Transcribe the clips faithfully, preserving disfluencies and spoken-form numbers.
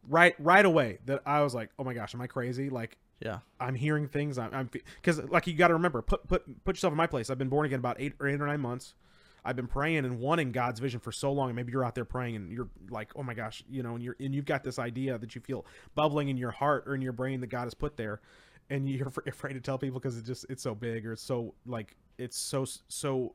right right away that I was like, oh my gosh, am I crazy? Like, Yeah. I'm hearing things. I'm, I'm because like you got to remember, put put put yourself in my place. I've been born again about eight or eight or nine months. I've been praying and wanting God's vision for so long, and maybe you're out there praying and you're like, oh my gosh, you know, and you're and you've got this idea that you feel bubbling in your heart or in your brain that God has put there, and you're afraid to tell people because it's just it's so big or it's so like it's so so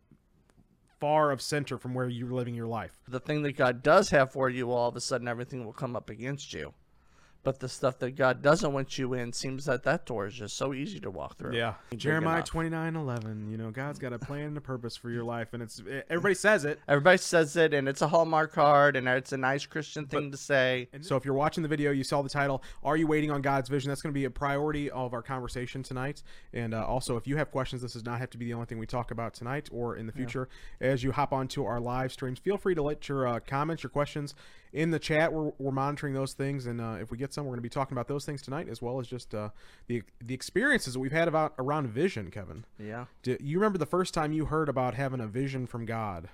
far of center from where you're living your life. The thing that God does have for you, all of a sudden everything will come up against you. But the stuff that God doesn't want you in seems that that door is just so easy to walk through. Yeah. Jeremiah twenty-nine eleven, you know, God's got a plan and a purpose for your life, and it's everybody says it. Everybody says it, and it's a Hallmark card, and it's a nice Christian thing But, to say. So if you're watching the video, you saw the title, Are You Waiting on God's Vision? That's going to be a priority of our conversation tonight. And uh, also, if you have questions, this does not have to be the only thing we talk about tonight or in the future. Yeah. As you hop onto our live streams, feel free to let your uh, comments, your questions in the chat. We're, we're monitoring those things, and uh, if we get some, we're going to be talking about those things tonight, as well as just uh, the the experiences that we've had about around vision, Kevin. Yeah. Do you remember the first time you heard about having a vision from God?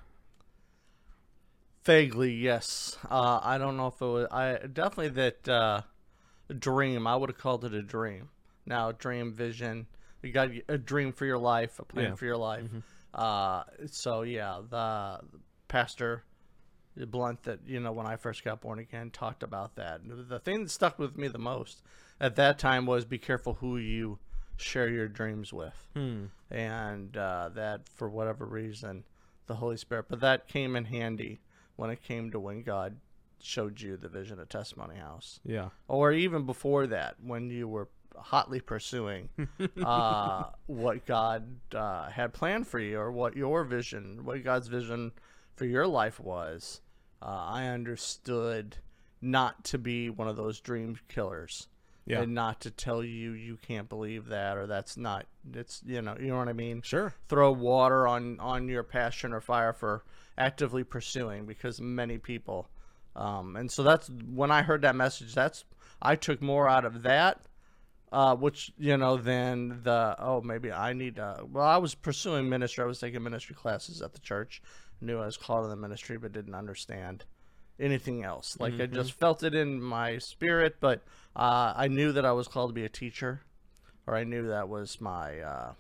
Vaguely, yes. Uh, I don't know if it was. I definitely that uh, dream. I would have called it a dream. Now, dream, vision. You got a dream for your life, a plan Yeah. for your life. Mm-hmm. Uh, so yeah, the pastor Blunt that you know when I first got born again talked about that. The thing that stuck with me the most at that time was be careful who you share your dreams with, Hmm. and uh, that for whatever reason, the Holy Spirit. But that came in handy when it came to when God showed you the vision of Testimony House, Yeah. or even before that when you were hotly pursuing uh, what God uh, had planned for you, or what your vision, what God's vision for your life was. Uh, I understood not to be one of those dream killers, Yeah. and not to tell you you can't believe that, or that's not. It's you know you know what I mean. Sure. Throw water on on your passion or fire for actively pursuing, because many people. Um, and so that's when I heard that message. That's I took more out of that. Uh, which, you know, then the, oh, maybe I need to, well, I was pursuing ministry. I was taking ministry classes at the church. Knew I was called to the ministry, but didn't understand anything else. Like, Mm-hmm. I just felt it in my spirit, but uh, I knew that I was called to be a teacher, or I knew that was my uh,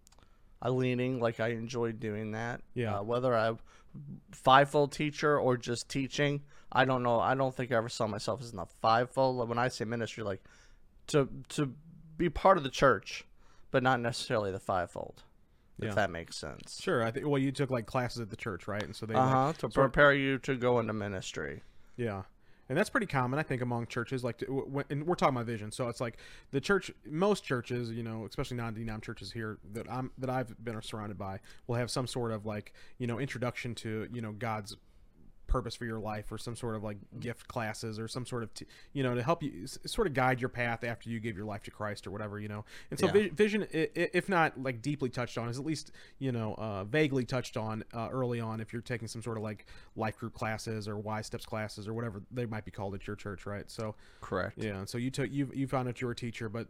I leaning, like I enjoyed doing that. Yeah. Uh, whether I fivefold teacher or just teaching, I don't know. I don't think I ever saw myself as in the fivefold. When I say ministry, like, to to be part of the church, but not necessarily the fivefold, if Yeah. that makes sense. Sure. I think. Well, you took like classes at the church, right? And so they. Uh like, huh. To sort of- prepare you to go into ministry. Yeah. And that's pretty common, I think, among churches. Like, to, w- and we're talking about vision, so it's like the church. Most churches, you know, especially non-denom churches here that I'm that I've been surrounded by, will have some sort of like, you know, introduction to, you know, God's purpose for your life, or some sort of like gift classes, or some sort of t- you know, to help you s- sort of guide your path after you give your life to Christ or whatever, you know. And so Yeah. vi- vision, i- i- if not like deeply touched on, is at least, you know, uh, vaguely touched on uh, early on if you're taking some sort of like life group classes or Y steps classes or whatever they might be called at your church, right? So Correct. yeah, and so you took you you found out you were a teacher, but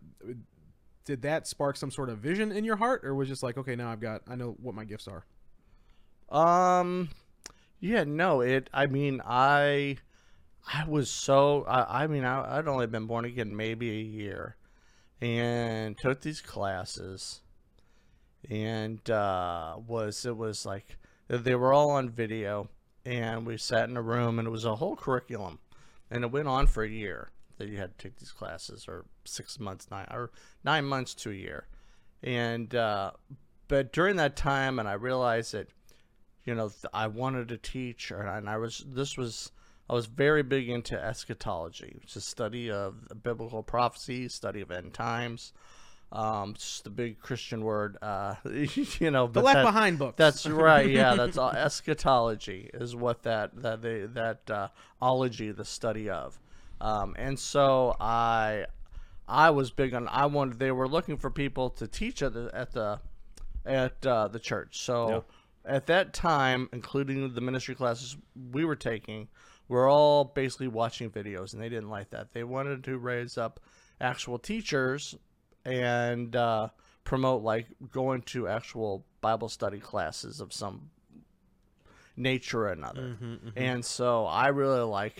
did that spark some sort of vision in your heart, or was just like, okay, now I've got I know what my gifts are? Um, yeah, no, it, I mean, I, I was so, I, I mean, I, I'd only been born again maybe a year, and took these classes, and, uh, was, it was like, they were all on video, and we sat in a room, and it was a whole curriculum, and it went on for a year that you had to take these classes, or six months, nine, or nine months to a year, and, uh, but during that time, and I realized that, you know, th- I wanted to teach, or, and I was, this was, I was very big into eschatology, which is study of biblical prophecy, study of end times. Um, it's just a big Christian word, uh, you know. The but Left that- Behind books. That's right. Yeah, that's all. Eschatology is what that that they, that uh, ology, the study of, um, and so I, I was big on. I wanted. They were looking for people to teach at the at the, at uh, the church. So. Yeah. At that time, including the ministry classes we were taking, we're all basically watching videos, and they didn't like that. They wanted to raise up actual teachers and uh, promote, like, going to actual Bible study classes of some nature or another. Mm-hmm, mm-hmm. And so I really like,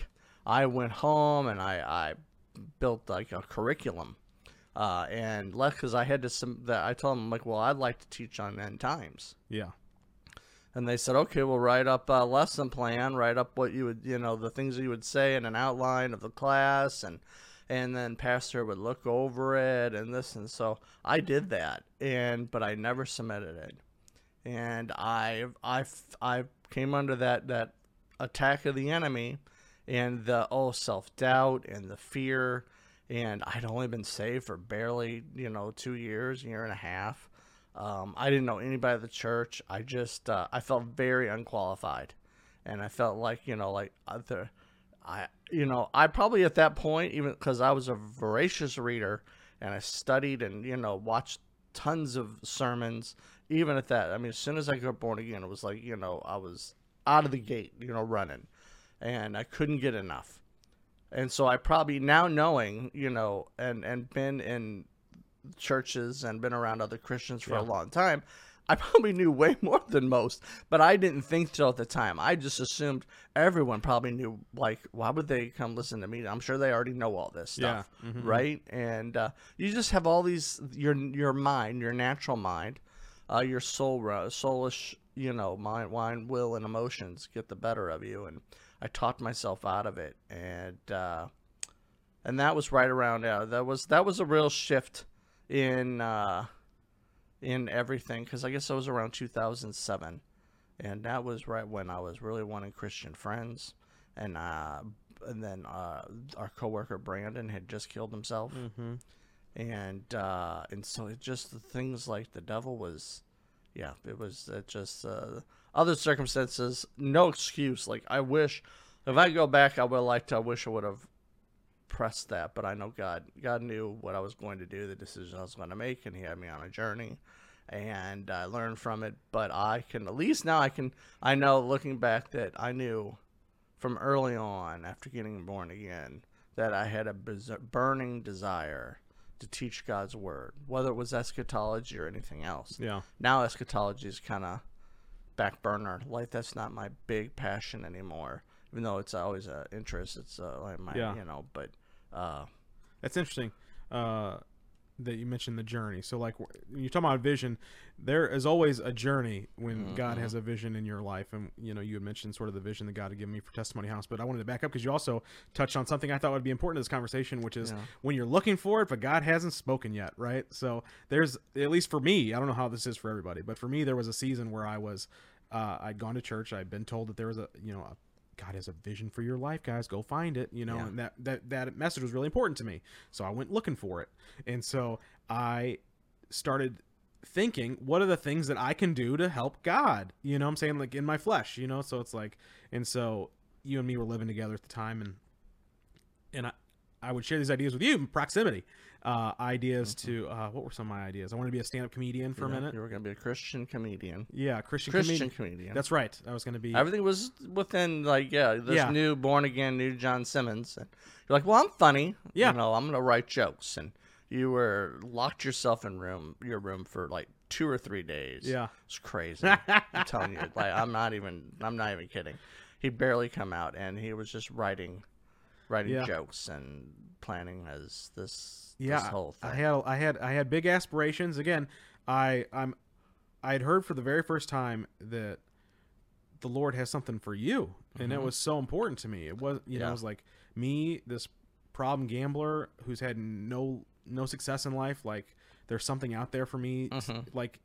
I went home and I, I built like a curriculum. Uh, and left because I had to some that I told them like, well, I'd like to teach on end times. Yeah. And they said, okay, we'll write up a lesson plan, write up what you would, you know, the things that you would say in an outline of the class, and and then pastor would look over it and this, and so I did that, and but I never submitted it, and I I I came under that that attack of the enemy, and the oh self doubt and the fear. And I'd only been saved for barely, you know, two years, year and a half. Um, I didn't know anybody at the church. I just, uh, I felt very unqualified. And I felt like, you know, like, the, I, you know, I probably at that point, even because I was a voracious reader and I studied and, you know, watched tons of sermons, even at that. I mean, as soon as I got born again, it was like, you know, I was out of the gate, you know, running. And I couldn't get enough. And so I probably now knowing, you know, and, and been in churches and been around other Christians for Yeah. a long time, I probably knew way more than most, but I didn't think so at the time. I just assumed everyone probably knew, like, why would they come listen to me? I'm sure they already know all this stuff, Yeah. Mhm. right? And uh, you just have all these, your your mind, your natural mind, uh, your soul, soulish, you know, mind, mind, will, and emotions get the better of you, and I talked myself out of it, and uh, and that was right around uh, that was that was a real shift in uh, in everything, because I guess it was around two thousand seven, and that was right when I was really wanting Christian friends, and uh, and then uh, our coworker Brandon had just killed himself, Mm-hmm. and uh, and so it just the things like the devil was, yeah, it was it just. Uh, Other circumstances, no excuse. Like, I wish, if I go back, I would like to, I wish I would have pressed that. But I know God, God knew what I was going to do, the decision I was going to make, and He had me on a journey, and I learned from it. But I can, at least now I can, I know looking back that I knew from early on, after getting born again, that I had a burning desire to teach God's word, whether it was eschatology or anything else. Yeah. Now eschatology is kind of back burner, like that's not my big passion anymore, even though it's always an interest. It's uh, like my, Yeah. you know, but uh, That's interesting uh, that you mentioned the journey. So, like, when you talk about vision, there is always a journey when Mm-hmm. God has a vision in your life. And, you know, you had mentioned sort of the vision that God had given me for Testimony House. But I wanted to back up because you also touched on something I thought would be important to this conversation, which is Yeah. when you're looking for it, but God hasn't spoken yet, right? So, there's, at least for me, I don't know how this is for everybody, but for me, there was a season where I was, uh, I'd gone to church. I'd been told that there was a, you know, a God has a vision for your life, guys. Go find it, you know, Yeah. and that, that, that message was really important to me. So I went looking for it. And so I started thinking, what are the things that I can do to help God? You know what I'm saying? Like in my flesh, you know? So it's like, and so you and me were living together at the time, and, and I, I would share these ideas with you, proximity, uh, ideas Mm-hmm. to, uh, what were some of my ideas? I wanted to be a stand-up comedian for yeah, a minute. you were going to be a Christian comedian. Yeah. Christian, Christian comedian. comedian. That's right. I was going to be, Everything was within, like, yeah, this Yeah. new born again, new John Simmons. And you're like, well, I'm funny. Yeah. You know, I'm going to write jokes. And you were locked yourself in room, your room for like two or three days. Yeah. It's crazy. I'm telling you, like, I'm not even, I'm not even kidding. He'd barely come out, and he was just writing, writing Yeah. jokes and planning as this, yeah, this whole thing. I had I had I had big aspirations. Again, I I'm I had heard for the very first time that the Lord has something for you, and it Mhm. was so important to me. It was you know Yeah. it was like me, this problem gambler who's had no no success in life. Like there's something out there for me. Mhm. Like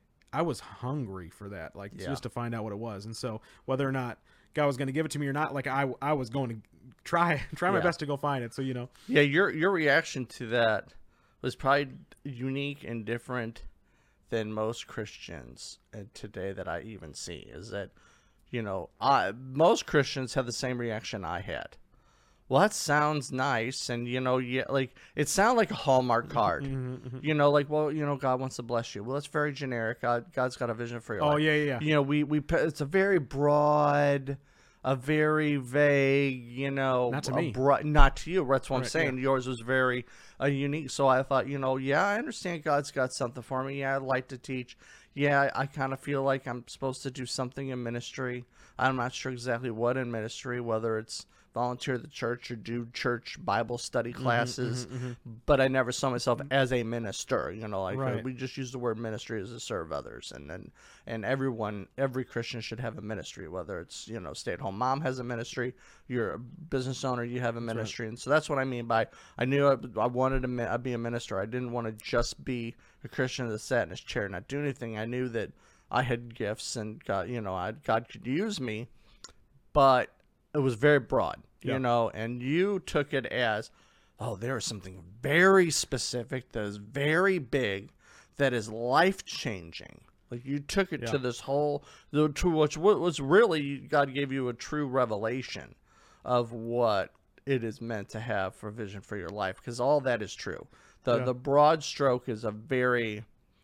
I was hungry for that, like Yeah. just to find out what it was. And so whether or not God was going to give it to me or not, like I I was going to try try my Yeah. best to go find it. So you know. Yeah, your your reaction to that was probably unique and different than most Christians uh, today that I even see. Is that, you know, I most Christians have the same reaction I had. Well, that sounds nice, and you know, yeah, like it sounded like a Hallmark card. Mhm, mhm. You know, like, well, you know, God wants to bless you. Well, that's very generic. God, God's got a vision for your Oh life. yeah, yeah, yeah. You know, we we it's a very broad, a very vague, you know, Not to a me. broad, not to you. That's what I'm Right, saying. Yours was very uh, unique. So I thought, you know, yeah, I understand God's got something for me. Yeah, I'd like to teach. Yeah, I, I kind of feel like I'm supposed to do something in ministry. I'm not sure exactly what in ministry, whether it's volunteer at the church or do church Bible study Mm-hmm, classes, mm-hmm, mm-hmm. but I never saw myself as a minister. You know, like uh, Right. we just use the word ministry as to serve others, and and and everyone, every Christian should have a ministry. Whether it's you know, stay at home mom has a ministry, you're a business owner, you have a ministry, and so that's what I mean by I knew I, I wanted to mi- I'd be a minister. I didn't want to just be a Christian that sat in his chair and not do anything. I knew that I had gifts and God, you know, I, God could use me, but it was very broad, Yeah. you know, and you took it as, oh, there is something very specific that is very big, that is life changing. Like you took it Yeah. to this whole, the to which was really God gave you a true revelation of what it is meant to have for vision for your life, because all that is true. The Yeah. the broad stroke is a very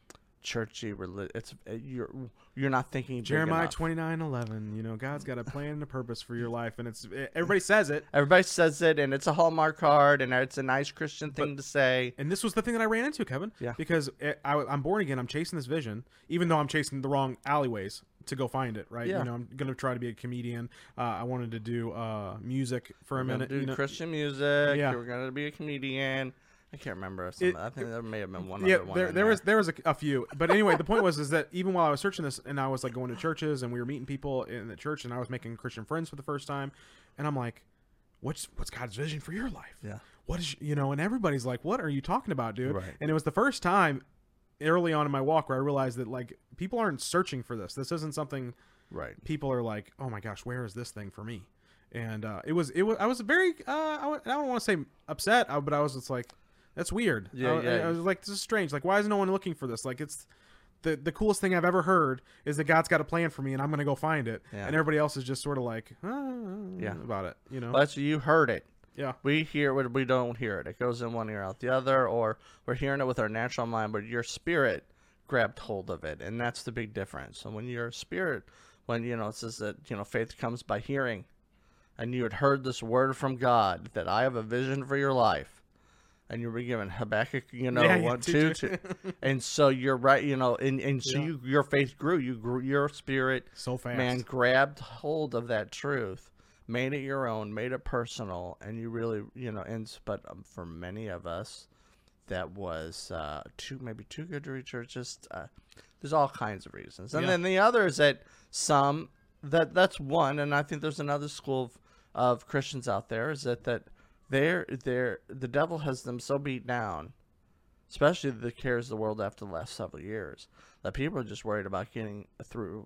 churchy reli- it's you're you're not thinking big Jeremiah enough. twenty-nine eleven. You know, God's got a plan and a purpose for your life, and it's everybody says it. Everybody says it, and it's a Hallmark card, and it's a nice Christian thing to say. And this was the thing that I ran into, Kevin. Yeah. Because it, I, I'm born again. I'm chasing this vision, even though I'm chasing the wrong alleyways to go find it. Right. Yeah. You know, I'm gonna try to be a comedian. Uh, I wanted to do uh, music for a We're gonna minute. do you know? Christian music. Yeah. We're gonna be a comedian. I can't remember. Some, It- I think there may have been one Yeah, other one. there, in there was there was a, a few, but anyway, the point was is that even while I was searching this, and I was like going to churches, and we were meeting people in the church, and I was making Christian friends for the first time, and I'm like, what's what's God's vision for your life? Yeah. What is you know? And everybody's like, what are you talking about, dude? Right. And it was the first time early on in my walk where I realized that like people aren't searching for this. This isn't something Right. people are like, oh my gosh, where is this thing for me? And uh, it was it was I was very uh, I, w- I don't want to say upset, uh, but I was just like, that's weird. Yeah, I, yeah. I was like, this is strange. Like, why is no one looking for this? Like, it's the the coolest thing I've ever heard is that God's got a plan for me, and I'm gonna go find it. Yeah. And everybody else is just sort of like, ah, Yeah. about it. You know? Well, that's you heard it. yeah. We hear it, we don't hear it. It goes in one ear out the other, or we're hearing it with our natural mind, but your spirit grabbed hold of it, and that's the big difference. So when your spirit, when you know it says that you know faith comes by hearing, and you had heard this word from God that I have a vision for your life, and you were given Habakkuk, you know, Yeah, yeah, one, two, two, two. two, and so you're right, you know, and and so Yeah. you your faith grew, you grew, your spirit, So fast. man, grabbed hold of that truth, made it your own, made it personal, and you really, you know, and but um, for many of us, that was uh, too maybe too good to reach, or just uh, there's all kinds of reasons, and Yeah. then the other is that some that that's one, and I think there's another school of, of Christians out there is that that they're they're the devil has them so beat down, especially the cares of the world after the last several years, that people are just worried about getting through,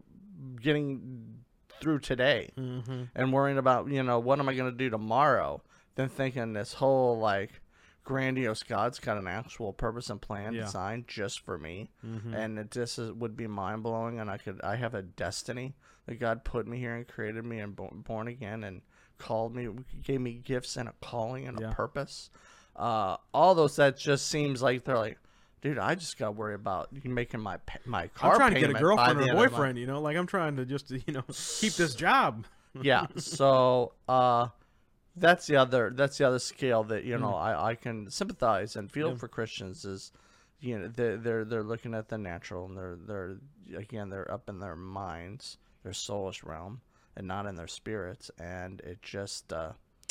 getting through today, Mm-hmm. and worrying about, you know, what am I going to do tomorrow, then thinking this whole like grandiose God's got an actual purpose and plan Yeah. designed just for me, Mm-hmm. and it just is, would be mind blowing, and I could I have a destiny that God put me here and created me and bo- born again and called me, gave me gifts and a calling and Yeah. a purpose. Uh, all those, that just seems like they're like, dude, I just got to worry about you making my pa- my car I'm trying to get a payment by girlfriend the or a end of the month. boyfriend. You know, like I'm trying to just you know keep this job. Yeah, so uh that's the other that's the other scale that you know Mm. I, I can sympathize and feel Yeah. for Christians is, you know, they're, they're they're looking at the natural, and they're they're again they're up in their minds, their soulish realm, and not in their spirits, and it just uh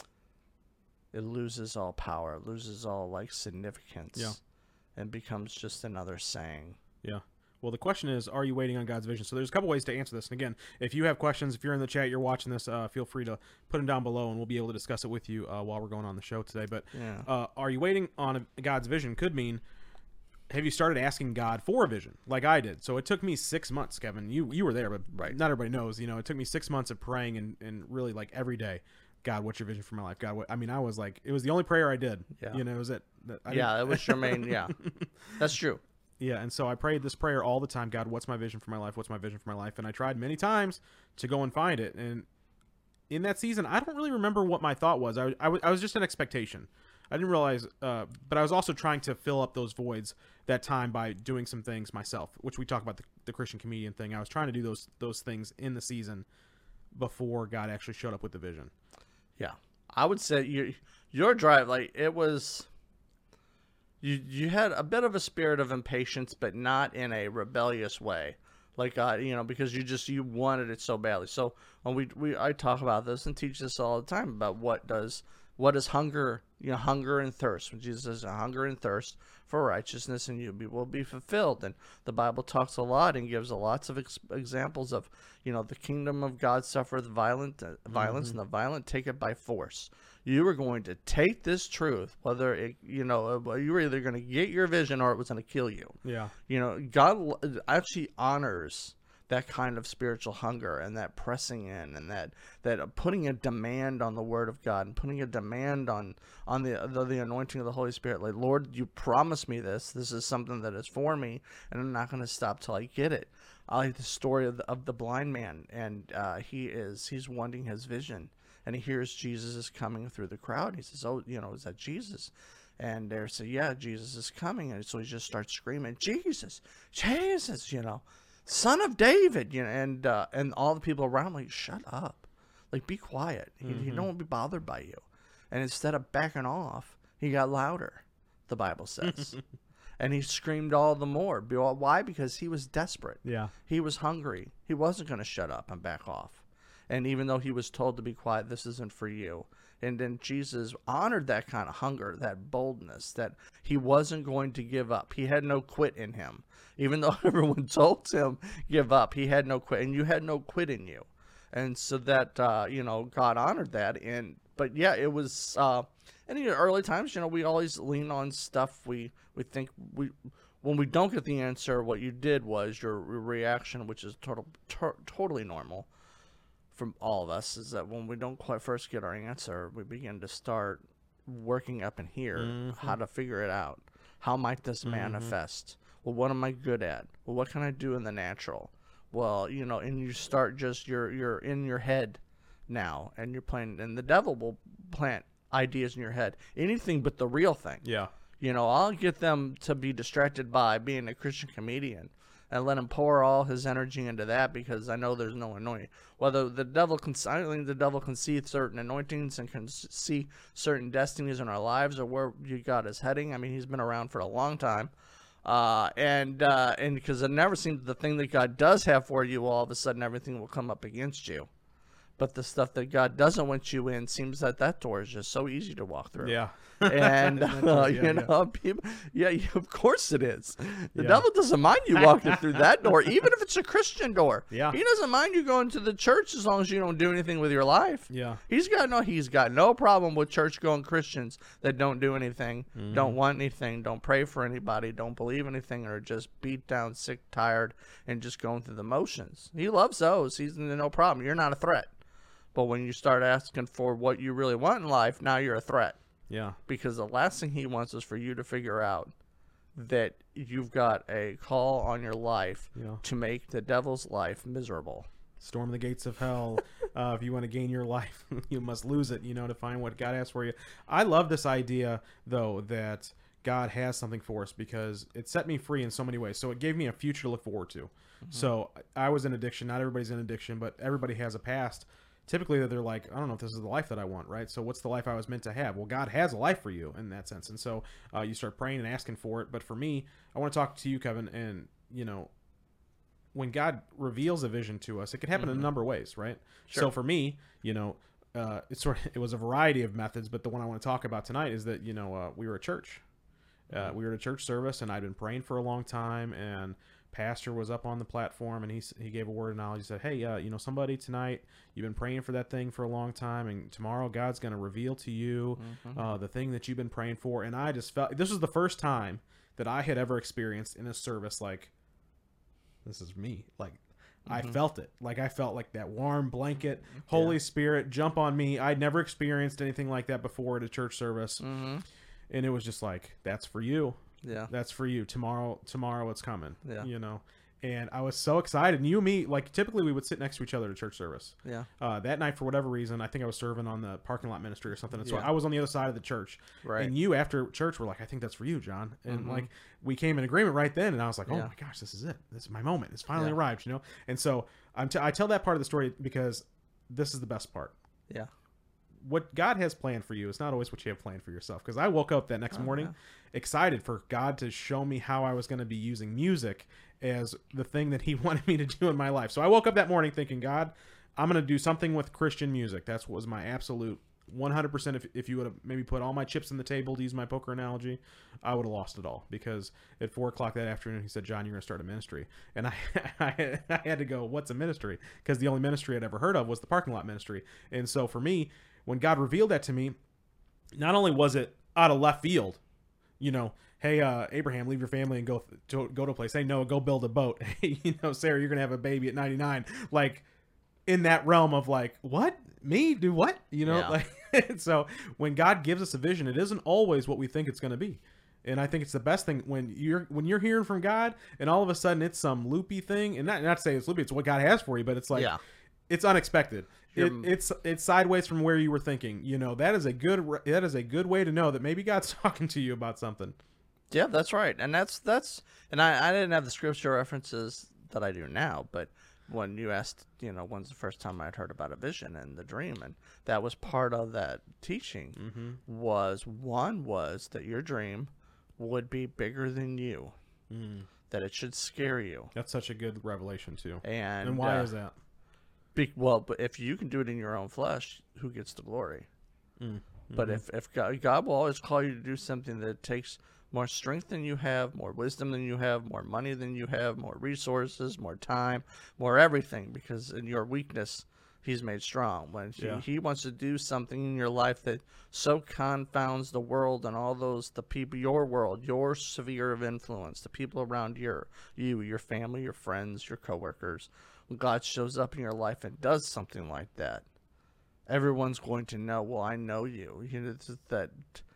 it loses all power, it loses all like significance, Yeah. and becomes just another saying. Yeah. Well, the question is, are you waiting on God's vision? So there's a couple ways to answer this. And again, if you have questions, if you're in the chat, you're watching this, uh, feel free to put them down below, and we'll be able to discuss it with you uh, while we're going on the show today. But Yeah. uh, are you waiting on a, God's vision could mean, have you started asking God for a vision like I did? So it took me six months, Kevin. You you were there, but Right. not everybody knows. You know, it took me six months of praying and, and really like every day, God, what's your vision for my life? God, what, I mean, I was like, it was the only prayer I did. Yeah. You know, it was it. I Yeah, didn't- it was your main. Yeah, that's true. Yeah, and so I prayed this prayer all the time. God, what's my vision for my life? What's my vision for my life? And I tried many times to go and find it. And in that season, I don't really remember what my thought was. I, I, w- I was just in expectation. I didn't realize, uh, but I was also trying to fill up those voids that time by doing some things myself, which we talk about the, the Christian comedian thing. I was trying to do those those things in the season before God actually showed up with the vision. Yeah, I would say your your drive, like it was. You you had a bit of a spirit of impatience, but not in a rebellious way. like uh, you know, because you just you wanted it so badly. So when we we I talk about this and teach this all the time about what does what is hunger, you know, hunger and thirst. When Jesus says hunger and thirst for righteousness, and you be, will be fulfilled. And the Bible talks a lot and gives a lots of ex- examples of, you know, the kingdom of God suffereth violent uh, violence, mm-hmm. and the violent take it by force. You were going to take this truth, whether it, you know, you were either going to get your vision or it was going to kill you. Yeah. You know, God actually honors that kind of spiritual hunger and that pressing in and that that putting a demand on the Word of God and putting a demand on on the the, the anointing of the Holy Spirit. Like, Lord, you promised me this. This is something that is for me, and I'm not going to stop till I get it. I like the story of the, of the blind man, and uh, he is he's wanting his vision, and he hears Jesus is coming through the crowd. He says, "Oh, you know, is that Jesus?" And they say, "Yeah, Jesus is coming," and so he just starts screaming, "Jesus, Jesus!" You know. Son of David, you know, and uh, and all the people around, like, shut up, like, be quiet. He, mm-hmm. he don't want to be bothered by you. And instead of backing off, he got louder, the Bible says, and he screamed all the more. Why? Because he was desperate. Yeah, he was hungry. He wasn't going to shut up and back off. And even though he was told to be quiet, this isn't for you. And then Jesus honored that kind of hunger, that boldness, that he wasn't going to give up. He had no quit in him. Even though everyone told him, give up, he had no quit. And you had no quit in you. And so that, uh, you know, God honored that. And But, yeah, it was, uh, in the early times, you know, we always lean on stuff. We, we think, we when we don't get the answer, what you did was your reaction, which is total, to- totally normal from all of us, is that when we don't quite first get our answer, we begin to start working up in here, mm-hmm. how to figure it out. How might this mm-hmm. manifest? Well, what am I good at? Well, what can I do in the natural? Well, you know, and you start just, you're, you're in your head now, and you're playing, and the devil will plant ideas in your head. Anything but the real thing. Yeah. You know, I'll get them to be distracted by being a Christian comedian and let him pour all his energy into that, because I know there's no anointing. Whether the devil can, I think the devil can see certain anointings and can see certain destinies in our lives, or where God is heading. I mean, he's been around for a long time. Uh, and uh, and because it never seems the thing that God does have for you, all of a sudden everything will come up against you. But the stuff that God doesn't want you in, seems that that door is just so easy to walk through. Yeah. And, uh, yeah, you yeah. know, people, yeah, yeah, of course it is. The Yeah. devil doesn't mind you walking through that door, even if it's a Christian door. Yeah. He doesn't mind you going to the church as long as you don't do anything with your life. Yeah. He's got no, he's got no problem with church-going Christians that don't do anything, Mm-hmm. don't want anything, don't pray for anybody, don't believe anything, or just beat down, sick, tired, and just going through the motions. He loves those. He's no problem. You're not a threat. But when you start asking for what you really want in life, now you're a threat. Yeah. Because the last thing he wants is for you to figure out that you've got a call on your life Yeah. to make the devil's life miserable. Storm the gates of hell. Uh, if you want to gain your life, you must lose it, you know, to find what God has for you. I love this idea, though, that God has something for us, because it set me free in so many ways. So it gave me a future to look forward to. Mm-hmm. So I was in addiction. Not everybody's in addiction, but everybody has a past. Typically, they're like, I don't know if this is the life that I want, right? So what's the life I was meant to have? Well, God has a life for you in that sense. And so uh, you start praying and asking for it. But for me, I want to talk to you, Kevin, and, you know, when God reveals a vision to us, it can happen mm-hmm. in a number of ways, right? Sure. So for me, you know, uh, it's sort of, it was a variety of methods, but the one I want to talk about tonight is that, you know, uh, we were at church. Uh, we were at a church service, and I'd been praying for a long time, and pastor was up on the platform, and he he gave a word of knowledge. He said, hey, uh, you know, somebody tonight, you've been praying for that thing for a long time, and tomorrow God's going to reveal to you mm-hmm. uh, the thing that you've been praying for. And I just felt, this was the first time that I had ever experienced in a service, like, this is me. Like, mm-hmm. I felt it. Like, I felt like that warm blanket, Holy yeah. Spirit jump on me. I'd never experienced anything like that before at a church service. Mm-hmm. And it was just like, that's for you. Yeah. That's for you. Tomorrow, tomorrow it's coming. Yeah. You know? And I was so excited. And you and me, like, typically we would sit next to each other at a church service. Yeah. Uh, that night, for whatever reason, I think I was serving on the parking lot ministry or something. And so Yeah. I was on the other side of the church. Right. And you, after church, were like, I think that's for you, John. And, Mm-hmm. like, we came in agreement right then. And I was like, oh, Yeah. my gosh, this is it. This is my moment. It's finally Yeah. arrived, you know? And so I'm t- I tell that part of the story because this is the best part. Yeah. what God has planned for you is not always what you have planned for yourself. Because I woke up that next Oh, morning yeah. excited for God to show me how I was going to be using music as the thing that He wanted me to do in my life. So I woke up that morning thinking, God, I'm going to do something with Christian music. That's what was my absolute one hundred percent. If, if you would have maybe put all my chips on the table, to use my poker analogy, I would have lost it all. Because at four o'clock that afternoon, he said, John, you're going to start a ministry. And I, I, I had to go, what's a ministry? Because the only ministry I'd ever heard of was the parking lot ministry. And so for me, when God revealed that to me, not only was it out of left field, you know, hey, uh, Abraham, leave your family and go to, go to a place. Hey, Noah, go build a boat. Hey, you know, Sarah, you're going to have a baby at ninety-nine. Like, in that realm of like, what? Me? Do what? You know, Yeah. like, so when God gives us a vision, it isn't always what we think it's going to be. And I think it's the best thing when you're when you're hearing from God and all of a sudden it's some loopy thing, and not not to say it's loopy, it's what God has for you, but it's like Yeah. it's unexpected. It, You're- it's it's sideways from where you were thinking. You know, that is a good re- that is a good way to know that maybe God's talking to you about something. Yeah, that's right. And that's that's and I, I didn't have the scripture references that I do now, but when you asked, you know, when's the first time I'd heard about a vision and the dream, and that was part of that teaching, Mm-hmm. was one was that your dream would be bigger than you, Mm. that it should scare you. That's such a good revelation too. And, And why uh, is that? Be, well, but if you can do it in your own flesh, who gets the glory? Mm. But Mhm. if, if God, God will always call you to do something that takes more strength than you have, more wisdom than you have, more money than you have, more resources, more time, more everything, because in your weakness, He's made strong. When he, Yeah. he wants to do something in your life that so confounds the world and all those, the people, your world, your sphere of influence, the people around your, you, your family, your friends, your coworkers, when God shows up in your life and does something like that, everyone's going to know, well, I know you. You know, it's that,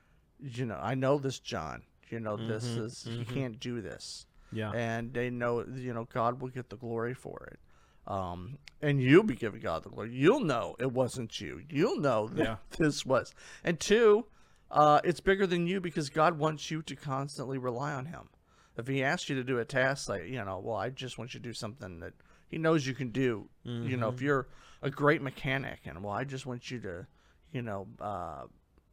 you know, I know this John. You know, this Mhm, is, he mhm. can't do this. Yeah. And they know, you know, God will get the glory for it. Um, and you'll be giving God the glory. You'll know it wasn't you. You'll know that Yeah. this was. And two, uh, it's bigger than you because God wants you to constantly rely on Him. If He asks you to do a task, like, you know, well, I just want you to do something that He knows you can do. You know, if Mhm. you're a great mechanic and, well, I just want you to, you know, uh,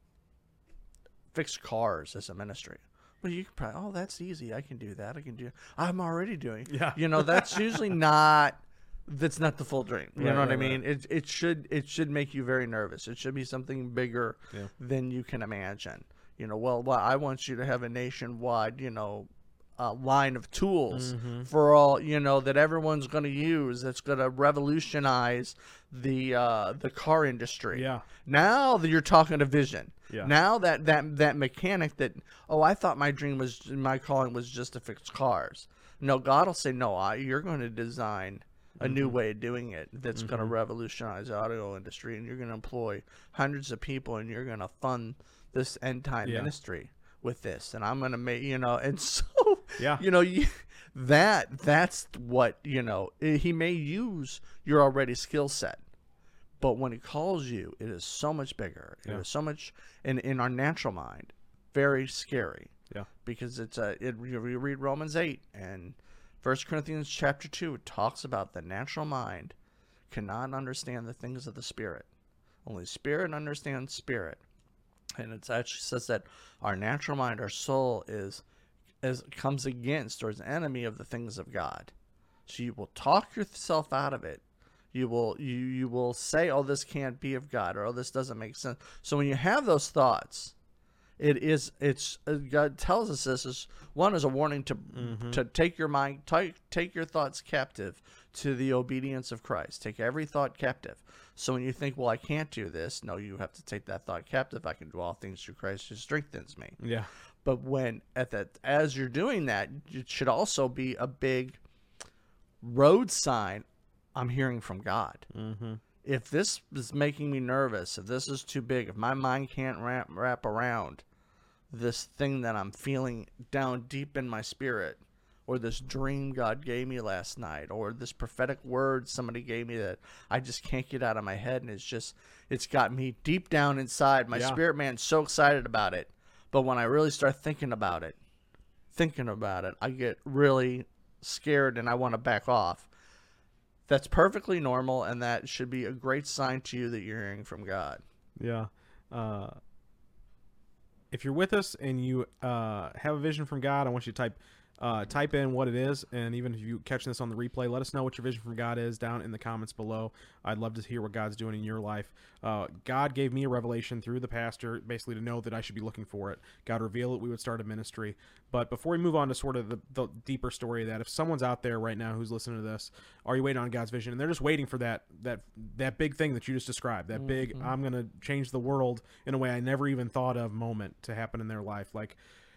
fix cars as a ministry. Well, you can probably, oh, that's easy. I can do that. I can do. I'm already doing. Yeah. You know, that's usually not. That's not the full dream. You Right, know what right, I mean? It it should it should make you very nervous. It should be something bigger Yeah. than you can imagine. You know, well, well, I want you to have a nationwide, you know, uh, line of tools Mhm. for all, you know, that everyone's going to use. That's going to revolutionize the uh, the car industry. Yeah. Now that you're talking a vision. Yeah. Now that, that that mechanic that, oh, I thought my dream was, my calling was just to fix cars. No, God will say, no, I, you're going to design a new way of doing it that's going to revolutionize the auto industry, and you're going to employ hundreds of people, and you're going to fund this end time Yeah. ministry with this, and I'm going to make, you know, and so, Yeah. you know, you, that that's what, you know, He may use your already skill set. But when He calls you, it is so much bigger. It Yeah. is so much, in, in our natural mind, very scary. Yeah. Because it's a, it, you read Romans eight and First Corinthians chapter two, it talks about the natural mind cannot understand the things of the Spirit. Only Spirit understands Spirit. And it actually says that our natural mind, our soul, is, is comes against or is an enemy of the things of God. So you will talk yourself out of it. You will you you will say, oh, this can't be of God, or oh, this doesn't make sense. So when you have those thoughts, it is it's uh, God tells us this is one is a warning to Mhm. to take your mind take take your thoughts captive to the obedience of Christ. Take every thought captive. So when you think, well, I can't do this, no, you have to take that thought captive. I can do all things through Christ who strengthens me. Yeah. But when at that as you're doing that, it should also be a big road sign. I'm hearing from God. Mm-hmm. If this is making me nervous, if this is too big, if my mind can't wrap, wrap around this thing that I'm feeling down deep in my spirit, or this dream God gave me last night, or this prophetic word somebody gave me that I just can't get out of my head, and it's just, it's got me deep down inside. My Yeah. spirit man's so excited about it. But when I really start thinking about it, thinking about it, I get really scared and I want to back off. That's perfectly normal, and that should be a great sign to you that you're hearing from God. Yeah. Uh, if you're with us and you uh, have a vision from God, I want you to type uh, type in what it is, and even if you catch this on the replay, let us know what your vision from God is down in the comments below. I'd love to hear what God's doing in your life. Uh, God gave me a revelation through the pastor, basically to know that I should be looking for it. God revealed it, we would start a ministry. But before we move on to sort of the, the deeper story of that, if someone's out there right now who's listening to this, are you waiting on God's vision? And they're just waiting for that that that big thing that you just described, that mm-hmm. big, I'm going to change the world in a way I never even thought of moment to happen in their life. Like,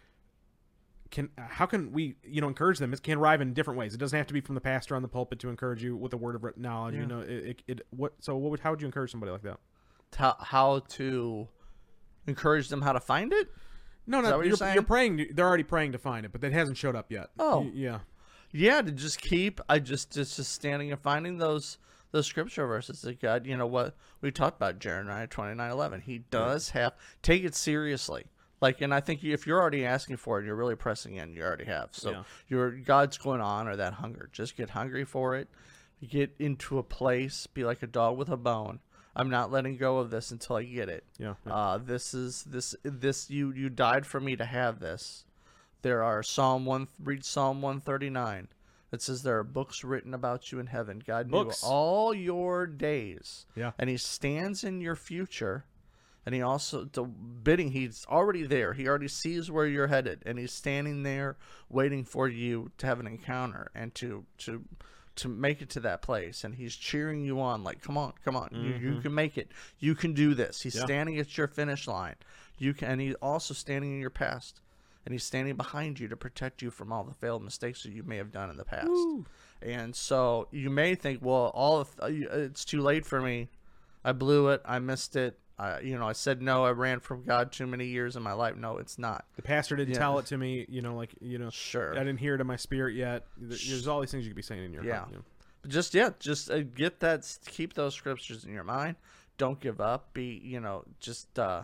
Can how can we you know encourage them? It can arrive in different ways. It doesn't have to be from the pastor on the pulpit to encourage you with a word of knowledge. Yeah. You know, it, it, it what so what would how would you encourage somebody like that? How, how to encourage them how to find it? No, no, you're, you're, you're praying. They're already praying to find it, but that hasn't showed up yet. Oh, y- yeah, yeah. To just keep, I just just just standing and finding those those scripture verses that God, you know what we talked about, Jeremiah twenty-nine eleven. He does have take it seriously. Like, and I think if you're already asking for it, you're really pressing in. You already have. So yeah. your God's going to honor that hunger. Just get hungry for it. Get into a place. Be like a dog with a bone. I'm not letting go of this until I get it. Yeah. yeah. Uh, this is this this you you died for me to have this. There are Psalm one. Read Psalm one thirty-nine. It says there are books written about you in heaven. God books. knew all your days. Yeah. And He stands in your future. And he also, the bidding, he's already there. He already sees where you're headed, and he's standing there waiting for you to have an encounter and to to to make it to that place. And he's cheering you on, like, come on, come on, mm-hmm. you, you can make it. You can do this. He's yeah. standing at your finish line. You can, and he's also standing in your past, and he's standing behind you to protect you from all the failed mistakes that you may have done in the past. Woo. And so you may think, well, all of, it's too late for me. I blew it. I missed it. I, you know, I said no. I ran from God too many years in my life. No, it's not. The pastor didn't yeah. tell it to me. You know, like you know, sure. I didn't hear it in my spirit yet. There's all these things you could be saying in your yeah. heart. You know? But just yeah, just uh, get that. Keep those scriptures in your mind. Don't give up. Be you know, just uh,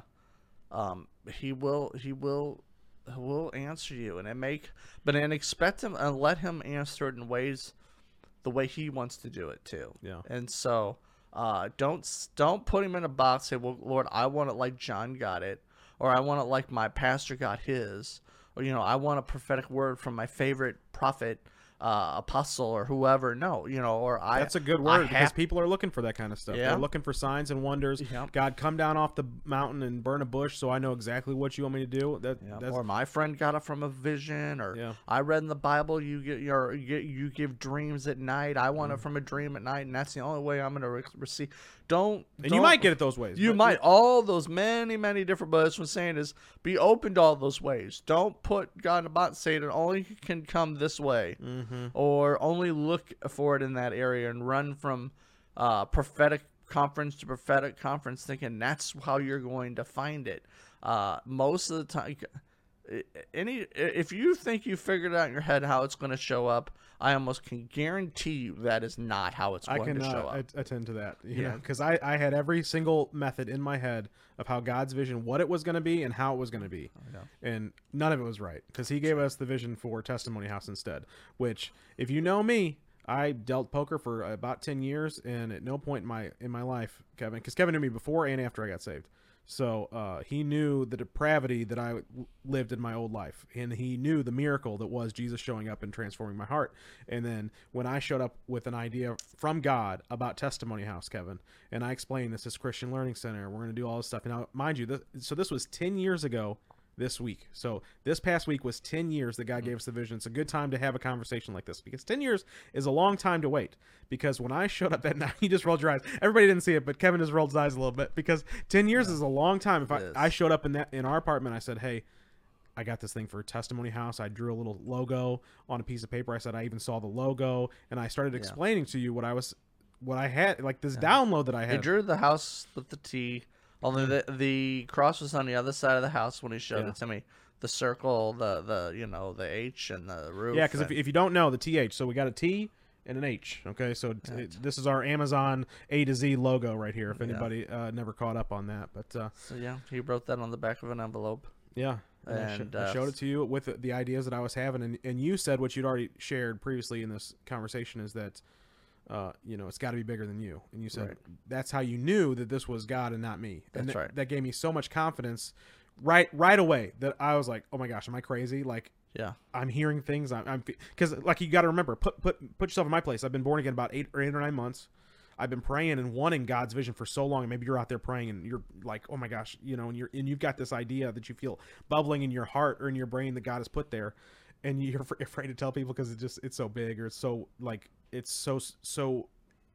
um, he will he will he will answer you, and it make but and expect him and let him answer it in ways the way he wants to do it too. Yeah, and so. Uh, don't don't put him in a box. Say, well, Lord, I want it like John got it, or I want it like my pastor got his, or you know, I want a prophetic word from my favorite prophet, uh, apostle, or whoever. No, you know, or I. That's a good word because people are looking for that kind of stuff. Yeah. They're looking for signs and wonders. Yep. God, come down off the mountain and burn a bush, so I know exactly what you want me to do. That, yep. that's... Or my friend got it from a vision, or yeah. I read in the Bible you get your you, you give dreams at night. I want mm. it from a dream at night, and that's the only way I'm going to re- receive. Don't and don't, you might get it those ways. You might all those many many different. But what I'm saying is, be open to all those ways. Don't put God in a box. Say it only can come this way, mm-hmm. or only look for it in that area and run from uh, prophetic conference to prophetic conference, thinking that's how you're going to find it. Uh, most of the time, any if you think you figured out in your head how it's going to show up, I almost can guarantee you that is not how it's going I can, to show uh, up. I attend to that, you yeah, because I, I had every single method in my head of how God's vision, what it was going to be, and how it was going to be, oh, and none of it was right because He gave us the vision for Testimony House instead. Which, if you know me, I dealt poker for about ten years, and at no point in my in my life, Kevin, because Kevin knew me before and after I got saved. So uh, he knew the depravity that I lived in my old life, and he knew the miracle that was Jesus showing up and transforming my heart. And then when I showed up with an idea from God about Testimony House, Kevin, and I explained this is Christian Learning Center, we're going to do all this stuff. Now, mind you, this, so this was ten years ago this week. So this past week was ten years that God gave us the vision. It's a good time to have a conversation like this because ten years is a long time to wait. Because when I showed up that night, you just rolled your eyes. Everybody didn't see it, but Kevin just rolled his eyes a little bit because ten years yeah. is a long time. If I, I showed up in that in our apartment, I said, hey, I got this thing for Testimony House. I drew a little logo on a piece of paper. I said I even saw the logo, and I started explaining yeah. to you what I was, what I had, like this yeah. download that I had. He drew the house with the T. Only the the cross was on the other side of the house when he showed yeah. it to me. The circle, the the you know the H and the roof. Yeah, because if if you don't know the T H, so we got a T and an H. Okay, so t- right. this is our Amazon A to Z logo right here. If anybody yeah. uh, never caught up on that, but uh, so yeah, he wrote that on the back of an envelope. Yeah, and, and I, sh- uh, I showed it to you with the, the ideas that I was having, and and you said what you'd already shared previously in this conversation is that. uh, you know, it's got to be bigger than you. And you said Right. that's how you knew that this was God and not me. That's and th- right. That gave me so much confidence right right away that I was like, oh my gosh, am I crazy? Like, Yeah. I'm hearing things. I'm, I'm because like you got to remember, put put put yourself in my place. I've been born again about eight or eight or nine months. I've been praying and wanting God's vision for so long. And maybe you're out there praying and you're like, oh my gosh, you know, and you're and you've got this idea that you feel bubbling in your heart or in your brain that God has put there, and you're af- afraid to tell people because it just it's so big or it's so like it's so so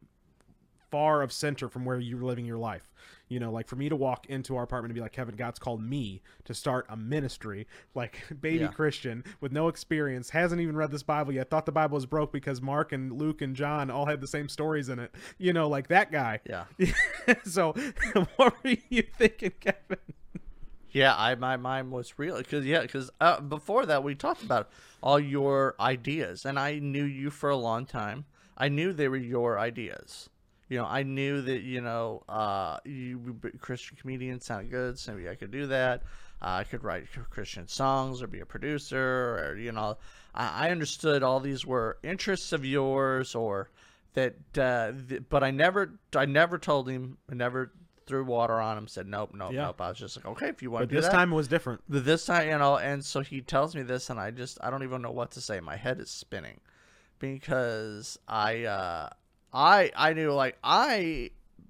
far of center from where you're living your life. You know, like for me to walk into our apartment and be like, Kevin, God's called me to start a ministry, like baby Yeah. Christian with no experience, hasn't even read this Bible yet, thought the Bible was broke because Mark and Luke and John all had the same stories in it. You know, like that guy. Yeah. So what were you thinking, Kevin? Yeah, I my mind was real because yeah, because uh, before that we talked about all your ideas, and I knew you for a long time. I knew they were your ideas. You know, I knew that you know, uh, you Christian comedian sounded good, so maybe I could do that. Uh, I could write Christian songs or be a producer, or you know, I, I understood all these were interests of yours, or that. Uh, th- but I never, I never told him. I never threw water on him. Said nope, nope, Yeah. nope. I was just like, okay, if you want But to do this that. time it was different. But this time, you know, and so he tells me this, and I just, I don't even know what to say. My head is spinning because I, uh, I, I knew like I,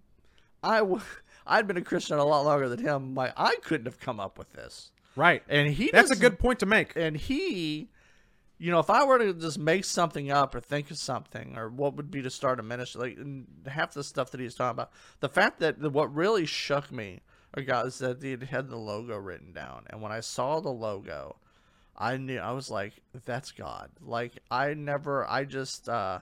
I, w- I'd been a Christian a lot longer than him. My, I couldn't have come up with this, Right. and he. That's a doesn't- good point to make. And he, you know, if I were to just make something up or think of something, or what would be to start a ministry, like and half the stuff that he's talking about, the fact that the, what really shook me, or got, is that he had the logo written down, and when I saw the logo, I knew I was like, that's God. Like I never, I just, uh,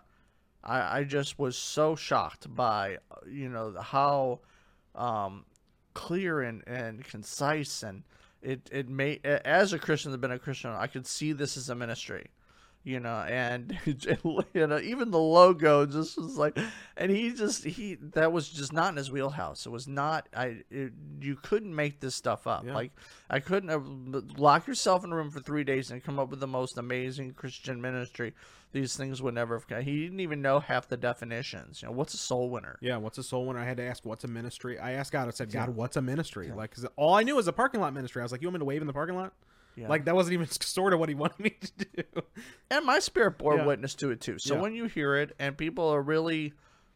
I, I just was so shocked by, you know, how, um, clear and, and concise, and it, it made, as a Christian that's been a Christian, I could see this as a ministry, you know, and, you know, even the logo just was like, and he just, he, that was just not in his wheelhouse. It was not, I, it, you couldn't make this stuff up. Yeah. Like, I couldn't have, lock yourself in a room for three days and come up with the most amazing Christian ministry. These things would never have come. He didn't even know half the definitions. You know, what's a soul winner? Yeah, what's a soul winner? I had to ask, what's a ministry? I asked God, I said, God, what's a ministry? Like, because all I knew was a parking lot ministry. I was like, you want me to wave in the parking lot? Yeah. Like, that wasn't even sort of what he wanted me to do. And my spirit bore Yeah. witness to it too. So Yeah. when you hear it, and people are really,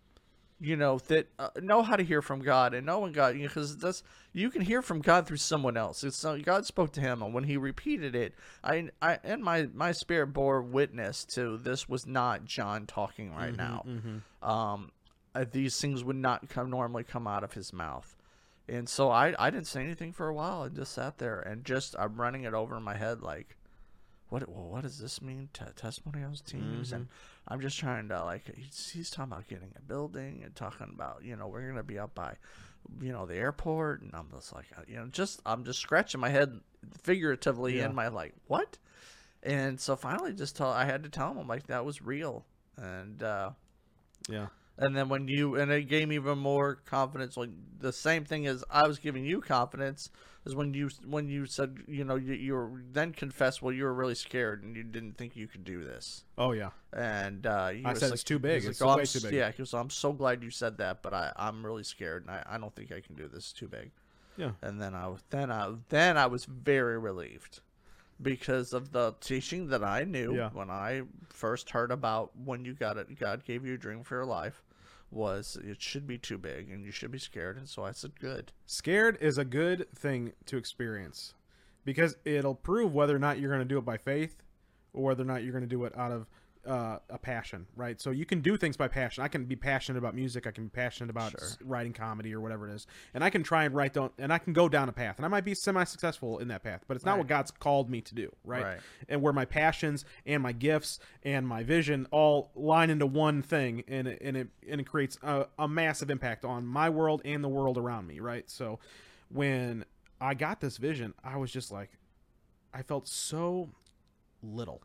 you know, that uh, know how to hear from God, and know when God, because you know, that's you can hear from God through someone else. It's uh, God spoke to him, and when he repeated it, I, I, and my my spirit bore witness to this was not John talking right now. Um, uh, these things would not come normally come out of his mouth. And so I, I didn't say anything for a while. I just sat there and just I'm running it over in my head like, what well, what does this mean? T- testimonials teams, Mm-hmm. and I'm just trying to like he's, he's talking about getting a building and talking about you know we're gonna be up by, you know the airport, and I'm just like you know just I'm just scratching my head figuratively Yeah. in my like what, and so finally just tell I had to tell him I'm like that was real, and. uh Yeah. And then when you, and it gave me even more confidence. Like the same thing as I was giving you confidence is when you, when you said, you know, you, you were then confessed, well, you were really scared and you didn't think you could do this. Oh, yeah. And uh, you I was said like- it's too big. he was It's like, "Oh, way I'm too s- big." Yeah, he was, I'm so glad you said that, but I, I'm really scared and I, I don't think I can do this. It's too big. Yeah. And then I was, then I, then I was very relieved because of the teaching that I knew Yeah. when I first heard about when you got it, God gave you a dream for your life. Was it should be too big and you should be scared, and so I said good. Scared is a good thing to experience because it'll prove whether or not you're going to do it by faith or whether or not you're going to do it out of uh, a passion, right? So you can do things by passion. I can be passionate about music. I can be passionate about Sure. s- writing comedy or whatever it is. And I can try and write down, and I can go down a path. And I might be semi-successful in that path, but it's not Right. what God's called me to do, right? Right. And where my passions and my gifts and my vision all line into one thing, and it, and it, and it creates a, a massive impact on my world and the world around me, right? So when I got this vision, I was just like, I felt so little.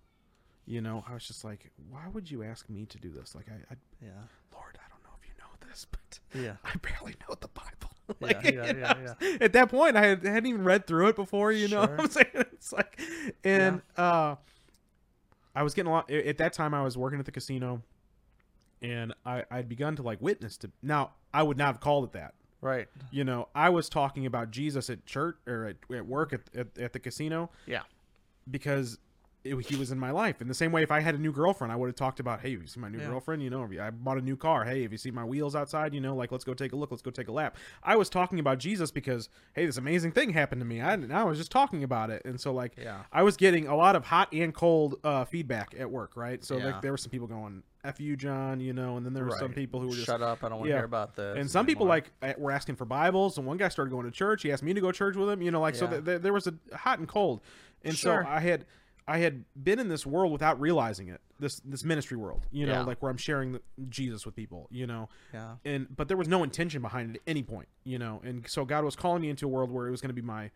You know, I was just like, why would you ask me to do this? Like, I, I Yeah. Lord, I don't know if you know this, but Yeah. I barely know the Bible. Yeah, Like, yeah, you yeah, know, At that point, I had, hadn't even read through it before, you know Sure. what I'm saying? It's like, and uh, I was getting a lot, at that time I was working at the casino, and I I'd begun to like witness to. Now I would not have called it that. Right. You know, I was talking about Jesus at church or at, at work at, at at the casino Yeah. because it, he was in my life. In the same way, if I had a new girlfriend, I would have talked about, hey, have you seen my new Yeah. girlfriend? You know, I bought a new car. Hey, have you seen my wheels outside? You know, like, let's go take a look. Let's go take a lap. I was talking about Jesus because, hey, this amazing thing happened to me. I, I was just talking about it. And so, like, Yeah. I was getting a lot of hot and cold uh, feedback at work, right? So, Yeah. like, there were some people going, F you, John, you know, and then there were some Right. people who were just, Shut up! I don't want to yeah. hear about this. and some people anymore. like uh, were asking for Bibles, and one guy started going to church. He asked me to go to church with him, you know, like so. Yeah. Th- th- there was a hot and cold, and Sure. so I had I had been in this world without realizing it. This this ministry world, you know, Yeah. like where I'm sharing the, Jesus with people, you know, Yeah. and but there was no intention behind it at any point, you know, and so God was calling me into a world where it was going to be my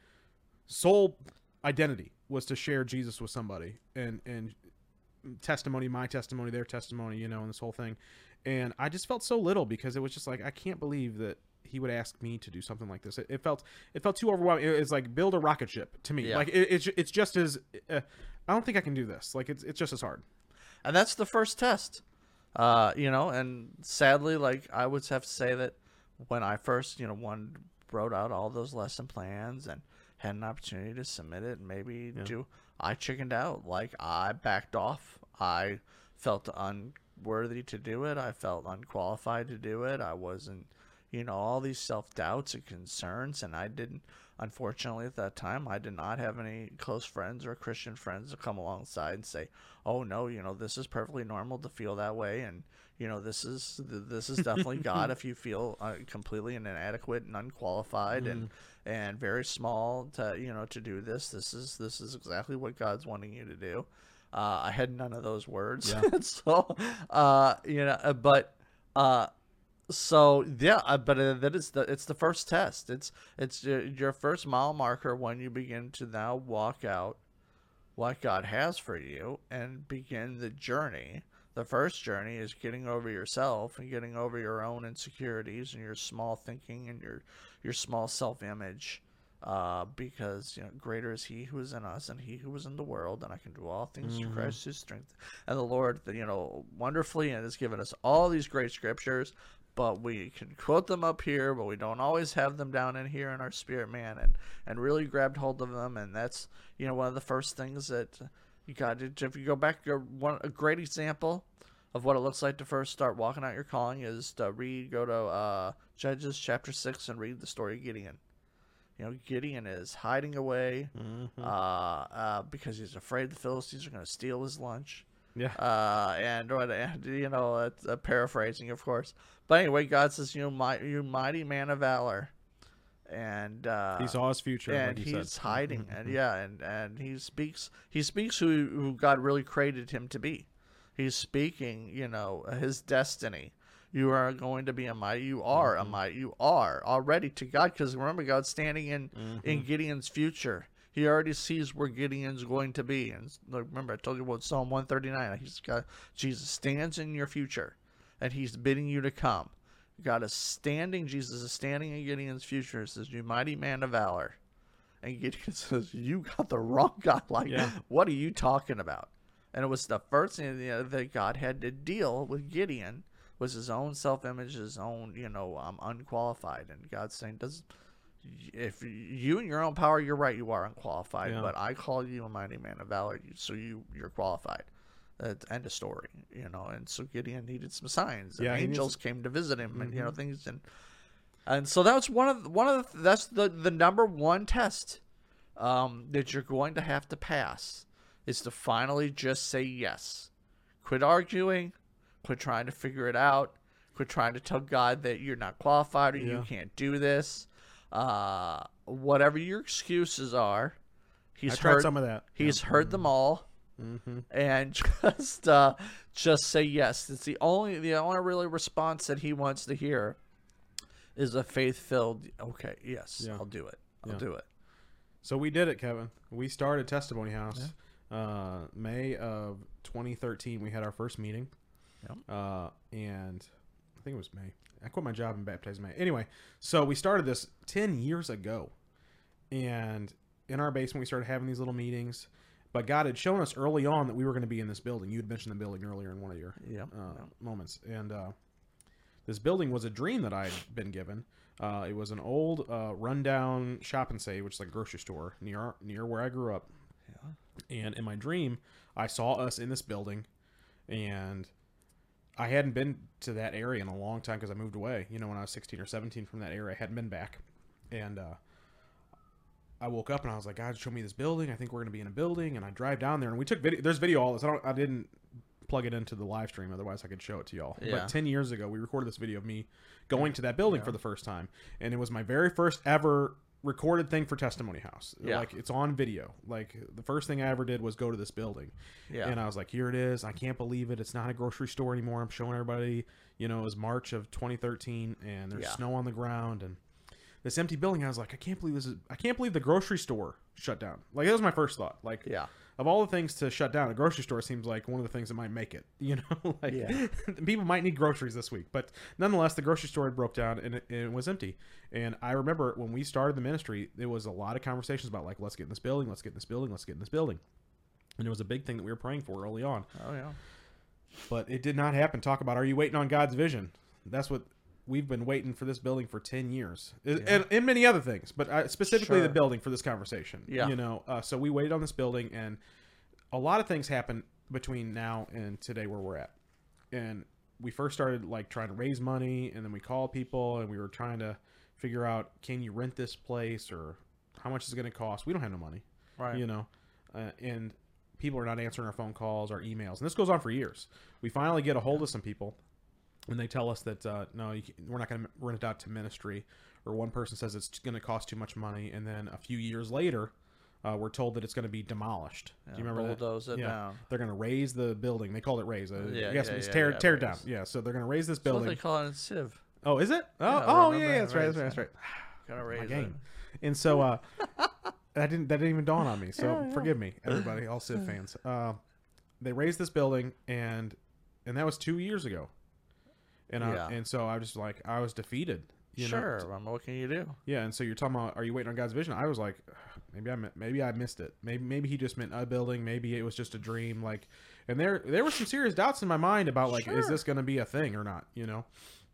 sole identity was to share Jesus with somebody, and and testimony, my testimony, their testimony, you know, and this whole thing. And I just felt so little because it was just like, I can't believe that he would ask me to do something like this. It, it felt, it felt too overwhelming. It was like build a rocket ship to me. Yeah. Like it, it's, it's just as, uh, I don't think I can do this. Like it's, it's just as hard. And that's the first test. Uh, you know, and sadly, like I would have to say that when I first, you know, one wrote out all those lesson plans and had an opportunity to submit it and maybe Yeah. do, I chickened out. Like I backed off. I felt unworthy to do it. I felt unqualified to do it. I wasn't, you know, all these self doubts and concerns, and I didn't. Unfortunately, at that time, I did not have any close friends or Christian friends to come alongside and say, "Oh no, you know, this is perfectly normal to feel that way, and you know, this is this is definitely God if you feel uh, completely inadequate and unqualified Mm. and and very small to you know to do this. This is this is exactly what God's wanting you to do." Uh, I had none of those words, Yeah. so uh, you know, uh, but. Uh, So yeah, uh, but uh, that is the it's the first test. It's it's your, your first mile marker when you begin to now walk out what God has for you and begin the journey. The first journey is getting over yourself and getting over your own insecurities and your small thinking and your your small self-image. Uh, because you know, greater is He who is in us and He who is in the world, and I can do all things through Mhm. Christ who strength. And the Lord, you know, wonderfully and has given us all these great scriptures, but we can quote them up here, but we don't always have them down in here in our spirit, man, and and really grabbed hold of them. And that's you know one of the first things that you got to. If you go back, your one a great example of what it looks like to first start walking out your calling is to read, go to uh, Judges chapter six and read the story of Gideon. You know, Gideon is hiding away Mhm. uh, uh, because he's afraid the Philistines are going to steal his lunch. Yeah. Uh, and, and you know, it's a paraphrasing, of course. But anyway, God says, you know, my, you mighty man of valor. And uh, He saw his future. and like he he's said. hiding, Mhm. and yeah, and, and he speaks. He speaks who who God really created him to be. He's speaking, you know, his destiny. You are going to be a mighty. You are a mighty. You are already to God, because remember, God's standing in in Gideon's future. He already sees where Gideon's going to be, and look, remember, I told you about Psalm one thirty-nine. He's got Jesus stands in your future, and He's bidding you to come. God is standing. Jesus is standing in Gideon's future. It says, "You mighty man of valor," and Gideon says, "You got the wrong God. Like, Yeah. what are you talking about?" And it was the first thing, you know, that God had to deal with Gideon was his own self-image, his own, you know, um, unqualified. And God's saying, "Does if you in your own power, you're right, you are unqualified, Yeah. but I call you a mighty man of valor, so you you're qualified." Uh, end of story, you know. And so Gideon needed some signs. And Yeah, he needs- angels came to visit him, and you know Mhm. things, and and so that was one of the, one of the, that's the the number one test um, that you're going to have to pass is to finally just say yes. Quit arguing. Quit trying to figure it out. Quit trying to tell God that you're not qualified or you Yeah. can't do this. Uh, whatever your excuses are, I he's tried heard. some of that. He's heard them all, Mm-hmm. and just uh, just say yes. It's the only the only really response that he wants to hear is a faith-filled. Okay, yes, Yeah. I'll do it. I'll Yeah. do it. So we did it, Kevin. We started Testimony House. Uh, May of twenty thirteen, we had our first meeting. Yep. Uh, and I think it was May. I quit my job and baptized in May. Anyway, so we started this ten years ago. And in our basement, we started having these little meetings. But God had shown us early on that we were going to be in this building. You had mentioned the building earlier in one of your Yeah. uh, moments. And uh, this building was a dream that I had been given. Uh, it was an old, uh, rundown shop and save, which is like a grocery store near near where I grew up. Yeah. And in my dream, I saw us in this building, and I hadn't been to that area in a long time because I moved away. You know, when I was sixteen or seventeen from that area, I hadn't been back. And uh, I woke up and I was like, God, show me this building. I think we're going to be in a building. And I drive down there, and we took video. There's video all this. I don't. I didn't plug it into the live stream, otherwise I could show it to y'all. Yeah. But ten years ago, we recorded this video of me going to that building Yeah. for the first time, and it was my very first ever recorded thing for Testimony House. Yeah. Like, it's on video. Like, the first thing I ever did was go to this building. Yeah. And I was like, here it is. I can't believe it. It's not a grocery store anymore. I'm showing everybody, you know, it was March of twenty thirteen, and there's Yeah. snow on the ground, and this empty building. I was like, I can't believe this is, I can't believe the grocery store shut down. Like, that was my first thought. Like, Yeah. of all the things to shut down, a grocery store seems like one of the things that might make it. You know, like, Yeah. people might need groceries this week. But nonetheless, the grocery store had broke down, and it, and it was empty. And I remember when we started the ministry, there was a lot of conversations about, like, let's get in this building, let's get in this building, let's get in this building. And it was a big thing that we were praying for early on. Oh yeah. But it did not happen. Talk about, are you waiting on God's vision? That's what we've been waiting for this building for ten years. And, and, and many other things, but uh, specifically Sure. the building for this conversation. Yeah. You know, uh, so we waited on this building, and a lot of things happened between now and today where we're at. And we first started, like, trying to raise money, and then we called people, and we were trying to figure out, can you rent this place, or how much is it going to cost? We don't have no money. Right. You know, uh, and people are not answering our phone calls, our emails, and this goes on for years. We finally get a hold of some people, and they tell us that uh, no, you can, we're not going to rent it out to ministry, or one person says it's going to cost too much money, and then a few years later, uh, we're told that it's going to be demolished. Yeah, Do you remember bulldoze that? it yeah, down. they're going to raise the building. They called it raise. Uh, Yeah, I guess yeah, it's yeah, tear yeah, tear raise. down. Yeah, so they're going to raise this That's what building. they call it in Civ. Oh, is it? Oh, Yeah, oh, remember yeah, yeah, that, that's right, raise that's right, that's right. Gotta My raise it. game. And so uh, that didn't that didn't even dawn on me. So Yeah, yeah. forgive me, everybody, all Civ fans. Uh, they raised this building, and and that was two years ago. And I, Yeah. and so I was just like, I was defeated. You know? Sure. Well, what can you do? Yeah. And so you're talking about, are you waiting on God's vision? I was like, maybe I mi- maybe I missed it. Maybe maybe he just meant a building. Maybe it was just a dream. Like, and there there were some serious doubts in my mind about, like, is Sure. this going to be a thing or not? You know,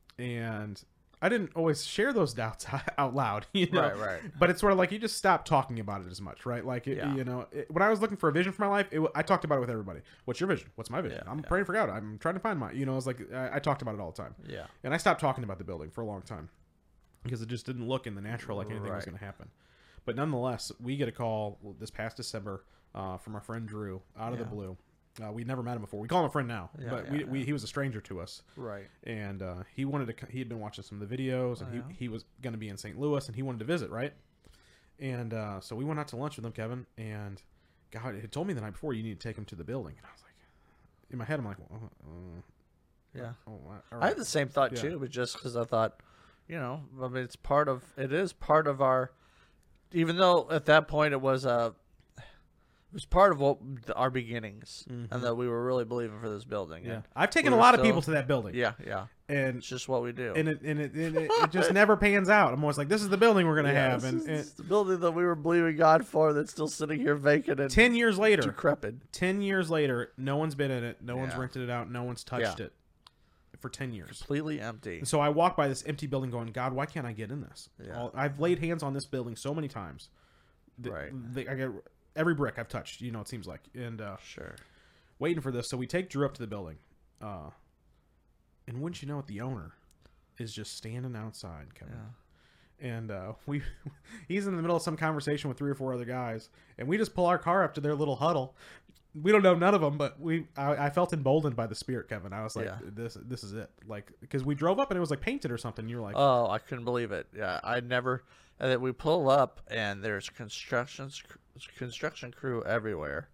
and I didn't always share those doubts out loud. You know, Right, right. But it's sort of like you just stop talking about it as much, right? Like, it, Yeah. you know, it, when I was looking for a vision for my life, it, I talked about it with everybody. What's your vision? What's my vision? Yeah, I'm yeah. praying for God. I'm trying to find my. You know, it's like I, I talked about it all the time. Yeah. And I stopped talking about the building for a long time because it just didn't look in the natural like anything was Right. going to happen. But nonetheless, we get a call this past December uh, from our friend Drew out of the Yeah. blue. Uh, we never met him before. We call him a friend now, Yeah, but yeah, we, yeah. we he was a stranger to us. Right. And uh, he wanted to. co- He had been watching some of the videos, and Oh, yeah? he he was going to be in Saint Louis, and he wanted to visit, right? And uh, so we went out to lunch with him, Kevin, and God had told me the night before you need to take him to the building, and I was like, in my head, I'm like, well, uh, Yeah. oh, all I right. had the same thought Yeah. too, but just because I thought, you know, I mean, it's part of it is part of our. Even though at that point it was a, it was part of what our beginnings, Mhm. and that we were really believing for this building. Yeah, And I've taken we a were lot of still- people to that building. yeah, yeah. and It's just what we do. and it and it, and it, it just never pans out. I'm always like, this is the building we're gonna Yeah, have, this and, is- and this is the building that we were believing God for that's still sitting here vacant and ten years later, decrepit. ten years later, no one's been in it, no one's Yeah. rented it out, no one's touched Yeah. it for ten years. Completely empty. And so I walk by this empty building, going, God, why can't I get in this? Yeah. All- I've laid hands on this building so many times. The- Right. the- I get every brick I've touched. You know, it seems like, and uh, Sure. waiting for this. So we take Drew up to the building, uh, and wouldn't you know it, the owner is just standing outside, Kevin. Yeah. And uh, we, he's in the middle of some conversation with three or four other guys, and we just pull our car up to their little huddle. We don't know none of them, but we, I, I felt emboldened by the Spirit, Kevin. I was like, Yeah. this, this is it. Like, because we drove up and it was like painted or something. You were like, Oh, I couldn't believe it. Yeah, I never. And then we pull up, and there's construction construction crew everywhere.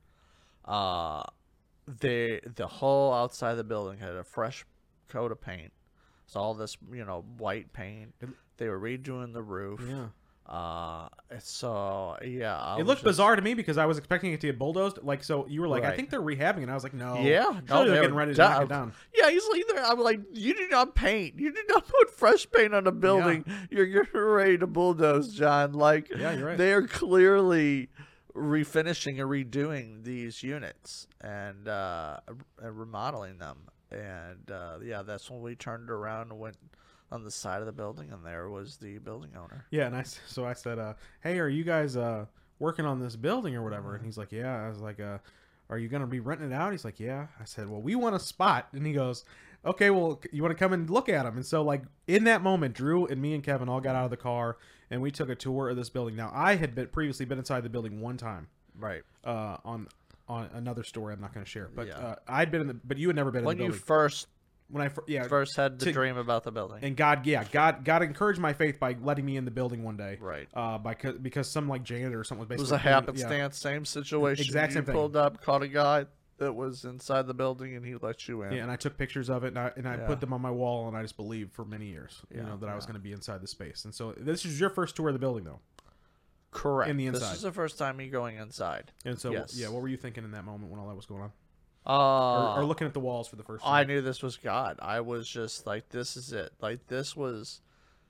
Uh, they the whole outside of the building had a fresh coat of paint. It's all this, you know, white paint. They were redoing the roof. yeah. Uh, so yeah, I It was looked just- bizarre to me because I was expecting it to get bulldozed. Like, so you were like, I Right. think they're rehabbing, and I was like, no. Yeah, Surely no, they're they getting were ready to knock it done. down. Yeah, he's like there. I'm like, you did not paint. You did not put fresh paint on a building. You're you're ready to bulldoze, John. Like, Yeah, you're right. They are clearly refinishing and redoing these units and uh, and remodeling them. And uh, yeah, that's when we turned around and went on the side of the building, and there was the building owner. Yeah, and I s- so I said, uh, "Hey, are you guys uh, working on this building or whatever?" And he's like, "Yeah." I was like, uh, "Are you gonna be renting it out?" He's like, "Yeah." I said, "Well, we want a spot," and he goes, "Okay, well, you want to come and look at them?" And so, like in that moment, Drew and me and Kevin all got out of the car and we took a tour of this building. Now, I had been previously been inside the building one time, Right. uh, on on another story I'm not going to share, but Yeah. uh, I'd been in the, but you had never been When in the you building. first when I fir- yeah first had the to- dream about the building. and God, yeah, God, God encouraged my faith by letting me in the building one day, Right. Uh, by because some like janitor or something was It basically was a cleaning- happenstance, same situation. Exact you same thing. pulled up, caught a guy that was inside the building, and he let you in. Yeah, and I took pictures of it, and I and I Yeah. put them on my wall, and I just believed for many years, you Yeah, know, that I was yeah. going to be inside the space. And so this is your first tour of the building, though. Correct. In the This inside. is the first time you going inside. And so, Yes. yeah, what were you thinking in that moment when all that was going on, Uh, or, or looking at the walls for the first I time? knew this was God. I was just like, this is it. Like this was.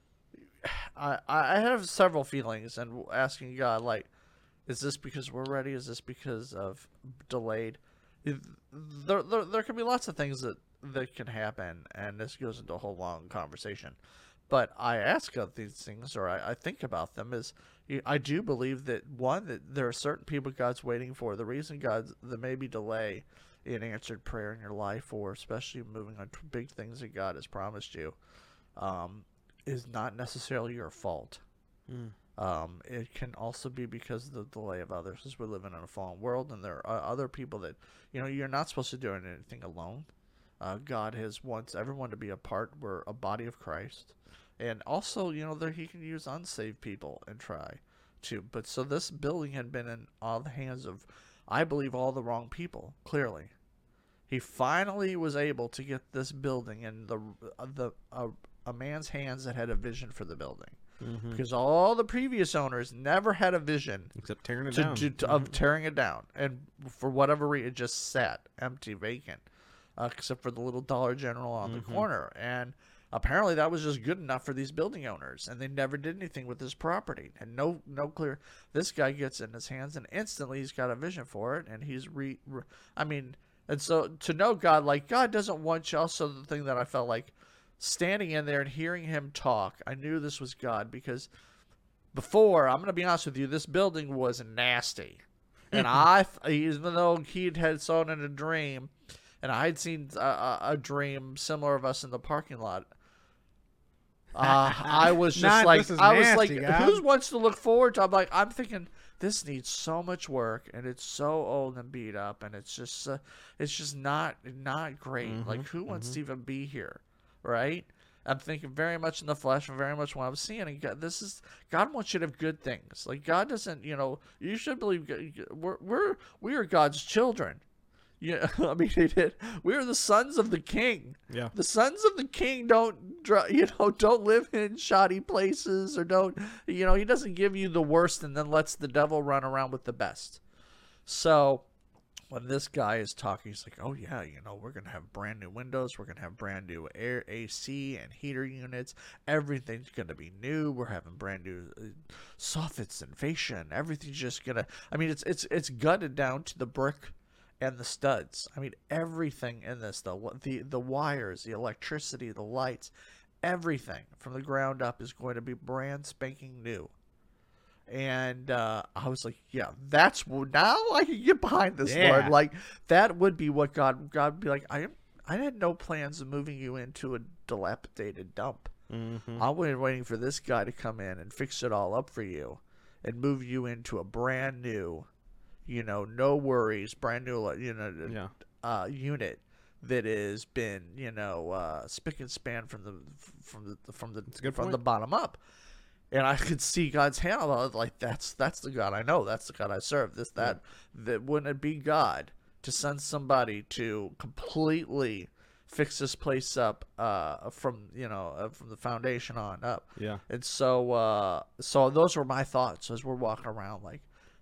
I I have several feelings and asking God, like, is this because we're ready? Is this because of delayed? There there, there can be lots of things that that can happen, and this goes into a whole long conversation. But I ask of these things, or I, I think about them, is I do believe that one, that there are certain people God's waiting for. The reason God's there may be delay in answered prayer in your life, or especially moving on to big things that God has promised you, um, is not necessarily your fault. Mm. Um, it can also be because of the delay of others, as we're living in a fallen world, and there are other people that, you know, you're not supposed to do anything alone. Uh, God has wants everyone to be a part. We're a body of Christ. And also, you know, there he can use unsaved people and try to. But so this building had been in all the hands of, I believe, all the wrong people, clearly. He finally was able to get this building in the the uh, a man's hands that had a vision for the building. Mm-hmm. Because all the previous owners never had a vision Except tearing it to, down to, to- Mhm. of tearing it down. And for whatever reason, it just sat empty, vacant, uh, except for the little Dollar General on Mhm. the corner. And apparently that was just good enough for these building owners, and they never did anything with this property. And no no clear. This guy gets it in his hands, and instantly he's got a vision for it, and he's re, re I mean, and so to know God, like God doesn't want you. Also, the thing that I felt like standing in there and hearing him talk, I knew this was God, because before, I'm going to be honest with you, this building was nasty. And I, even though he had saw it in a dream, and I had seen a, a, a dream similar of us in the parking lot, uh, I was just Not, like, this is I was nasty, like, God. who wants to look forward to? I'm like, I'm thinking this needs so much work, and it's so old and beat up, and it's just, uh, it's just not, not great. Mhm, Like, who wants mhm. to even be here, right? I'm thinking very much in the flesh and very much what I'm seeing. And God, this is God wants you to have good things. Like God doesn't, you know, you should believe God- we're we're we are God's children. Yeah, I mean, he did. We are the sons of the King. Yeah. The sons of the King don't, dr- you know, don't live in shoddy places, or don't, you know, he doesn't give you the worst and then lets the devil run around with the best. So when this guy is talking, he's like, oh yeah, you know, we're going to have brand new windows. We're going to have brand new air A C and heater units. Everything's going to be new. We're having brand new uh, soffits and fascia. And everything's just going to, I mean, it's, it's, it's gutted down to the brick and the studs. I mean, everything in this, the, the, the wires, the electricity, the lights, everything from the ground up is going to be brand spanking new. And uh, I was like, yeah, that's now I can get behind this, Yeah. Lord. Like that would be what God God would be like. I am. I had no plans of moving you into a dilapidated dump. Mm-hmm. I was waiting for this guy to come in and fix it all up for you, and move you into a brand new, you know, no worries, brand new, you know, Yeah. uh, unit that has been, you know, uh, spick and span from the from the from the a good from point. the bottom up. And I could see God's hand. I was like, that's that's the God I know. That's the God I serve. This that that wouldn't it be God to send somebody to completely fix this place up uh, from you know uh, from the foundation on up. Yeah. And so uh, so those were my thoughts as we're walking around. Like,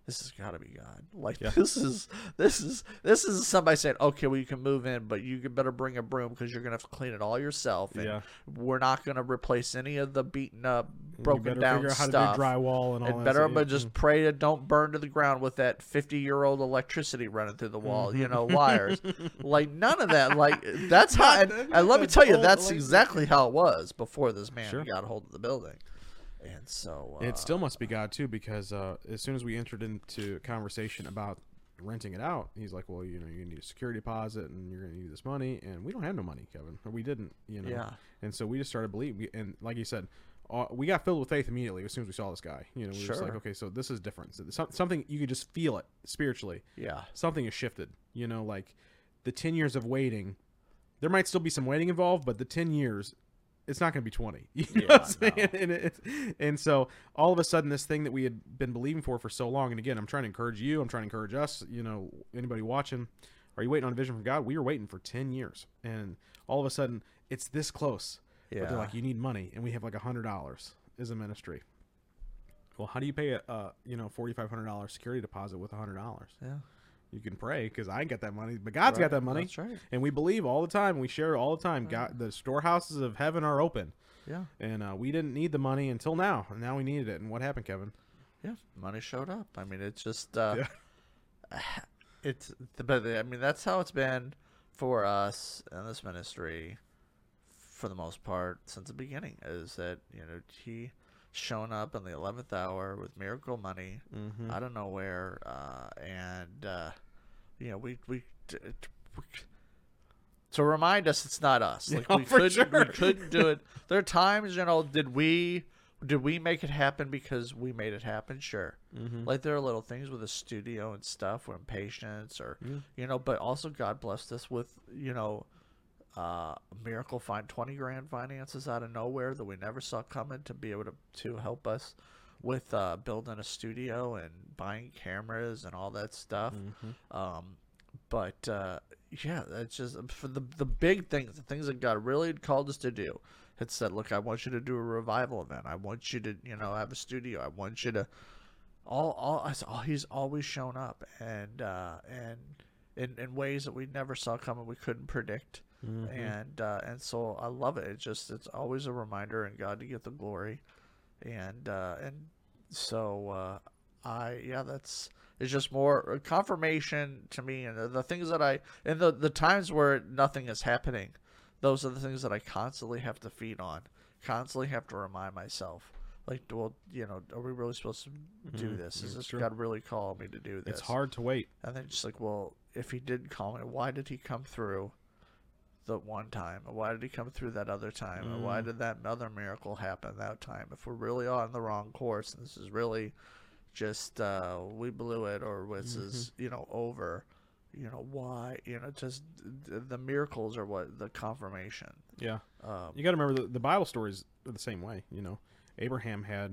this has got to be God. Like Yeah. this is this is this is somebody saying, okay, well you can move in, but you better bring a broom because you're gonna have to clean it all yourself. And Yeah. we're not gonna replace any of the beaten up, You broken better down figure out how stuff. to do drywall and all And that. better, stuff. but Yeah. just pray it don't burn to the ground with that fifty-year-old electricity running through the wall. You know, wires. Like none of that. Like that's how. Not And, that- and let me that tell you, old that's electric- exactly how it was before this man Sure. got a hold of the building. And so uh, It still must be God too, because uh, as soon as we entered into conversation about renting it out, he's like, "Well, you know, you're gonna need a security deposit, and you're gonna need this money, and we don't have no money, Kevin, or we didn't, you know." Yeah. And so we just started believing, and like you said, uh, we got filled with faith immediately as soon as we saw this guy. You know, we were just like, Sure. "Okay, so this is different. So some- something you could just feel it spiritually. Yeah. Something has shifted. You know, like the ten years of waiting, there might still be some waiting involved, but the ten years." It's not going to be twenty. You know Yeah, what I'm saying? no. And, it, and so all of a sudden, this thing that we had been believing for for so long, and again, I'm trying to encourage you. I'm trying to encourage us. You know, anybody watching, are you waiting on a vision from God? We were waiting for ten years, and all of a sudden, it's this close. Yeah. But they're like, you need money, and we have like a hundred dollars as a ministry. Well, how do you pay a, a you know forty five hundred dollars security deposit with a hundred dollars? Yeah. You can pray because I ain't got that money, but God's Right, got that money. That's right. And we believe all the time. We share all the time. God, the storehouses of heaven are open. Yeah. And uh, we didn't need the money until now. And now we needed it. And what happened, Kevin? Yeah. Money showed up. I mean, it's just. Uh, Yeah. It's. But I mean, that's how it's been for us in this ministry, for the most part, since the beginning. Is that you know he shown up in the eleventh hour with miracle money Mm-hmm. out of nowhere, uh, and uh, you know we we, t- t- we to remind us it's not us. Like Yeah, we for couldn't sure. we couldn't do it. There are times, you know, did we did we make it happen because we made it happen? Sure. Mm-hmm. Like there are little things with the studio and stuff, or impatience, or Yeah. you know, but also God blessed us with you know. Uh, miracle find twenty grand finances out of nowhere that we never saw coming to be able to, to help us with uh, building a studio and buying cameras and all that stuff. Mm-hmm. Um, but uh, yeah, that's just for the the big things, the things that God really had called us to do. It said, "Look, I want you to do a revival event. I want you to, you know, have a studio. I want you to." All, all, I saw- he's always shown up, and uh, and in in ways that we never saw coming, we couldn't predict. Mm-hmm. And uh, and so I love it. It's just it's always a reminder in God to get the glory, and uh, and so uh, I yeah that's it's just more a confirmation to me, and the, the things that I and the the times where nothing is happening, those are the things that I constantly have to feed on, constantly have to remind myself. Like, well, you know, are we really supposed to do Mhm. this? Is Yeah, this sure. God really called me to do this? It's hard to wait. And then just like, well, if he did call me, why did he come through the one time? Why did he come through that other time? Mm. Why did that other miracle happen that time? If we're really on the wrong course, and this is really just uh, we blew it, or this is you know over, you know why? You know, just the, the miracles are what the confirmation. Yeah. Um, You got to remember the, the Bible stories are the same way. You know, Abraham had,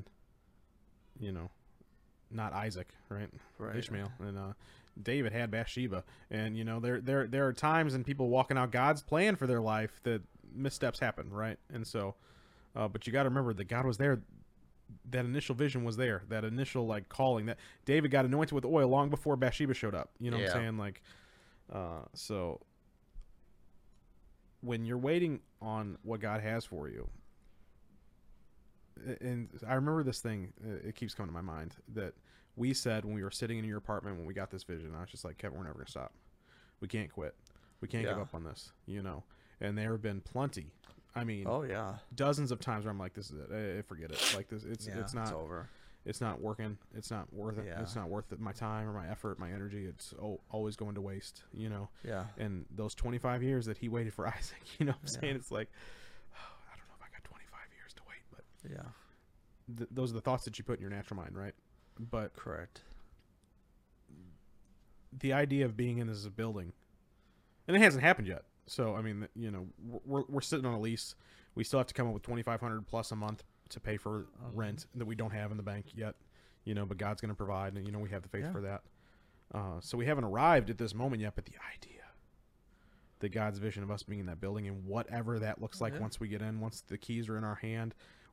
you know, not Isaac, right? Right. Ishmael, and uh, David had Bathsheba, and you know, there there there are times in people walking out God's plan for their life that missteps happen, right? And so, uh, but you got to remember that God was there. That initial vision was there. That initial like calling. That David got anointed with oil long before Bathsheba showed up. You know Yeah. what I'm saying? Like, uh, so when you're waiting on what God has for you, and I remember this thing, it keeps coming to my mind, that we said when we were sitting in your apartment when we got this vision, I was just like, Kevin, we're never going to stop. We can't quit. We can't give Yeah. up on this, you know. And there have been plenty. I mean, oh yeah. dozens of times where I'm like, this is it. Eh, forget it. Like this, it's Yeah, it's not over. it's not working. It's not worth it. Yeah. It's not worth it, my time or my effort, my energy. It's o- always going to waste, you know. Yeah. And those twenty-five years that he waited for Isaac, you know what I'm Yeah. saying? It's like, oh, I don't know if I got twenty-five years to wait, but Yeah. th- those are the thoughts that you put in your natural mind, right? But Correct. the idea of being in this building, and it hasn't happened yet. So, I mean, you know, we're, we're sitting on a lease. We still have to come up with twenty-five hundred dollars plus a month to pay for Mhm. rent that we don't have in the bank yet, you know, but God's going to provide, and, you know, we have the faith Yeah. for that. Uh, so we haven't arrived at this moment yet, but the idea that God's vision of us being in that building and whatever that looks like Yeah. once we get in, once the keys are in our hand,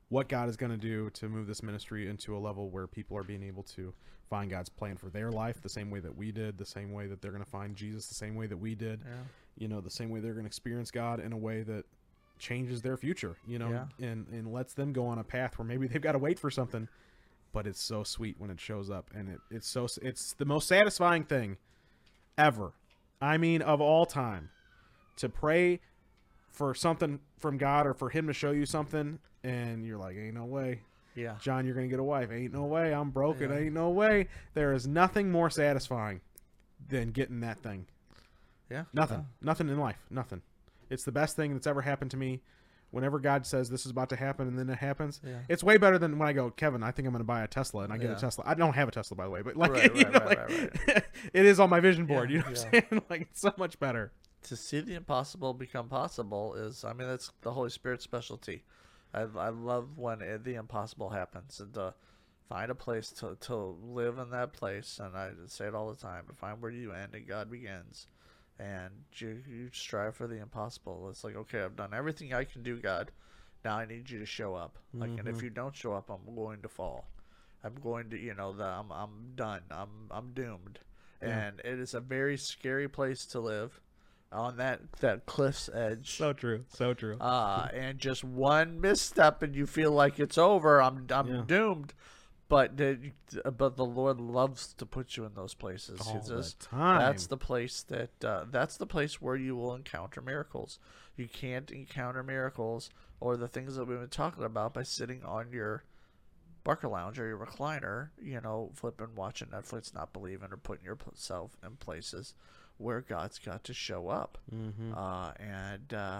what God is going to do to move this ministry into a level where people are being able to find God's plan for their life the same way that we did, the same way that they're going to find Jesus the same way that we did, Yeah. you know, the same way they're going to experience God in a way that changes their future, you know, Yeah. and, and lets them go on a path where maybe they've got to wait for something, but it's so sweet when it shows up. And it, it's so, it's the most satisfying thing ever. I mean, of all time, to pray for something from God or for him to show you something. And you're like, ain't no way, Yeah. John, you're going to get a wife. Ain't no way. I'm broken. Yeah. Ain't no way. There is nothing more satisfying than getting that thing. Yeah. Nothing. Yeah. Nothing in life. Nothing. It's the best thing that's ever happened to me. Whenever God says this is about to happen and then it happens, Yeah. it's way better than when I go, Kevin, I think I'm going to buy a Tesla, and I get Yeah. a Tesla. I don't have a Tesla, by the way, but like, Right, you right, know, right, like right, it is on my vision board. Yeah, You know what yeah. I'm saying? Like, it's so much better. To see the impossible become possible is, I mean, that's the Holy Spirit's specialty. I, I love when it, the impossible happens, and to find a place to, to live in that place. And I say it all the time: to find where you end and God begins, and you, you strive for the impossible. It's like, okay, I've done everything I can do, God. Now I need you to show up. Like, and if Mhm. you don't show up, I'm going to fall. I'm going to, you know, the, I'm I'm done. I'm I'm doomed. Yeah. And it is a very scary place to live, on that that cliff's edge. So true. So true. Uh, and just one misstep and you feel like it's over. I'm I'm Yeah. doomed. But the, but the Lord loves to put you in those places. All It's the just- time. That's the place that uh, that's the place where you will encounter miracles. You can't encounter miracles or the things that we've been talking about by sitting on your Barker Lounge or your recliner, you know, flipping, watching Netflix, not believing, or putting yourself in places where God's got to show up. Mhm. Uh, and uh,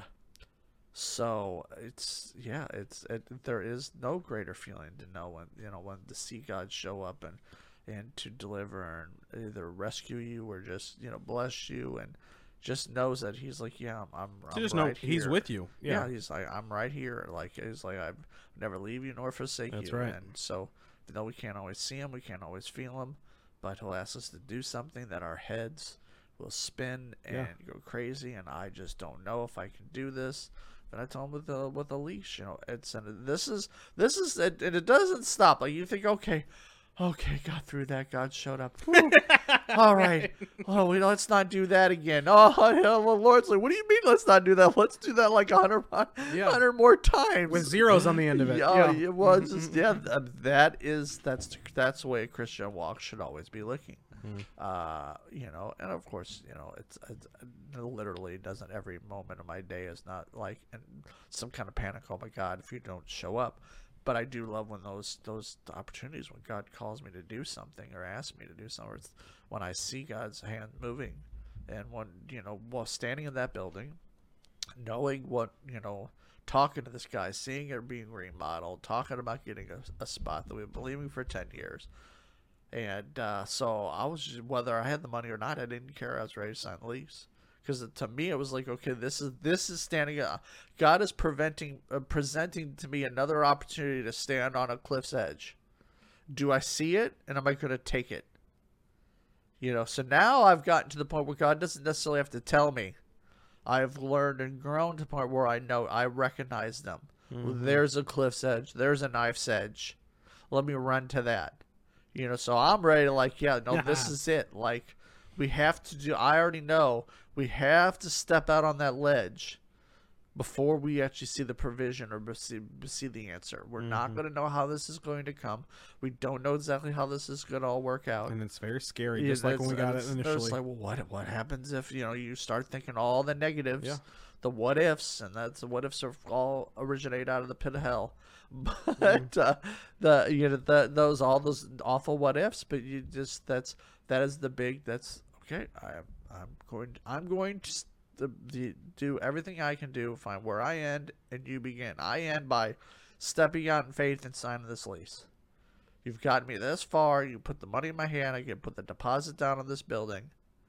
so it's yeah, it's it, there is no greater feeling to know when you know when to see God show up and and to deliver and either rescue you or just you know bless you, and just knows that He's like, yeah, I'm I'm, To I'm just right know he's here. with you. Yeah. Yeah. He's like, I'm right here. Like he's like, I've never leave you nor forsake That's you. right. And so, even though we can't always see him, we can't always feel him, but he'll ask us to do something that our heads will spin and Yeah. go crazy. And I just don't know if I can do this. But I tell him with the with a leash, you know, it's and this is this is it, and it doesn't stop. Like you think, okay. Okay, got through that. God showed up. Whew. All right. Oh, we let's not do that again. Oh, the Lord's like, what do you mean? Let's not do that. Let's do that like a hundred, Yeah. hundred more times With zeros on the end of it. Yeah, Yeah. it was just yeah. th- That is that's that's the way a Christian walk should always be looking. Mhm. Uh, you know, and of course, you know, it's, it's it literally doesn't every moment of my day is not like and some kind of panic. Oh my God, if you don't show up. But I do love when those those opportunities when God calls me to do something or asks me to do something. Or it's when I see God's hand moving, and when you know while standing in that building, knowing what you know, talking to this guy, seeing it being remodeled, talking about getting a, a spot that we've been believing for ten years, and uh, so I was just, whether I had the money or not, I didn't care. I was ready to sign the lease. Because to me, it was like, okay, this is this is standing. Uh, God is preventing, uh, presenting to me another opportunity to stand on a cliff's edge. Do I see it, and am I going to take it? You know. So now I've gotten to the point where God doesn't necessarily have to tell me. I've learned and grown to the point where I know I recognize them. Mhm. There's a cliff's edge. There's a knife's edge. Let me run to that. You know. So I'm ready to like, yeah, no, this is it. Like. We have to do, I already know, we have to step out on that ledge before we actually see the provision or see, see the answer. We're not Mhm. going to know how this is going to come. We don't know exactly how this is going to all work out. And it's very scary, Yeah, just like when we it's- got it it's- initially. It's like, well, what what happens if you know you start thinking all the negatives, Yeah. the what ifs, and that's the what ifs are all originate out of the pit of hell. Mm-hmm. But uh, the you know the those all those awful what ifs, but you just that's that is the big that's okay. I I'm going I'm going to s- the, the, do everything I can do, find where I end and you begin. I end by stepping out in faith and signing this lease. You've gotten me this far. You put the money in my hand. I can put the deposit down on this building,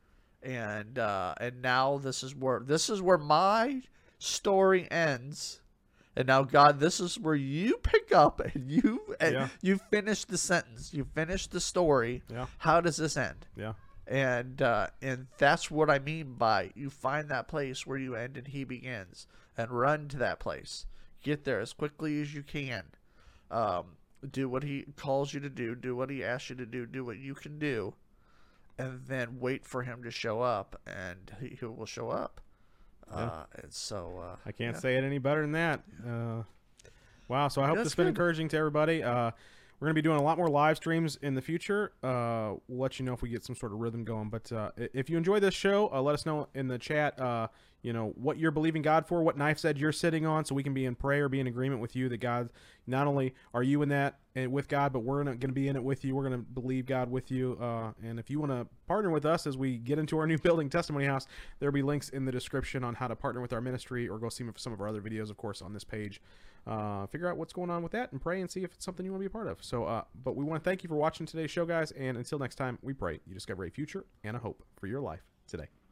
and uh, and now this is where this is where my story ends. And now, God, this is where you pick up and you and Yeah. you finish the sentence. You finish the story. Yeah. How does this end? Yeah. And uh, and that's what I mean by you find that place where you end and he begins, and run to that place. Get there as quickly as you can. Um, do what he calls you to do. Do what he asks you to do. Do what you can do, and then wait for him to show up, and he, he will show up. Yeah. Uh, and so uh, I can't yeah. say it any better than that. Uh, wow. So I hope That's this has been good. encouraging to everybody. Uh, we're going to be doing a lot more live streams in the future. Uh, we'll let you know if we get some sort of rhythm going. But uh, i- if you enjoy this show, uh, let us know in the chat, uh, you know, what you're believing God for, what knife's edge you're sitting on, so we can be in prayer, be in agreement with you that God, not only are you in that and with God, but we're going to be in it with you. We're going to believe God with you. Uh, and if you want to partner with us as we get into our new building, Testimony House, there'll be links in the description on how to partner with our ministry, or go see some of our other videos, of course, on this page. Uh, figure out what's going on with that and pray and see if it's something you want to be a part of. So, uh, but we want to thank you for watching today's show, guys. And until next time, we pray you discover a future and a hope for your life today.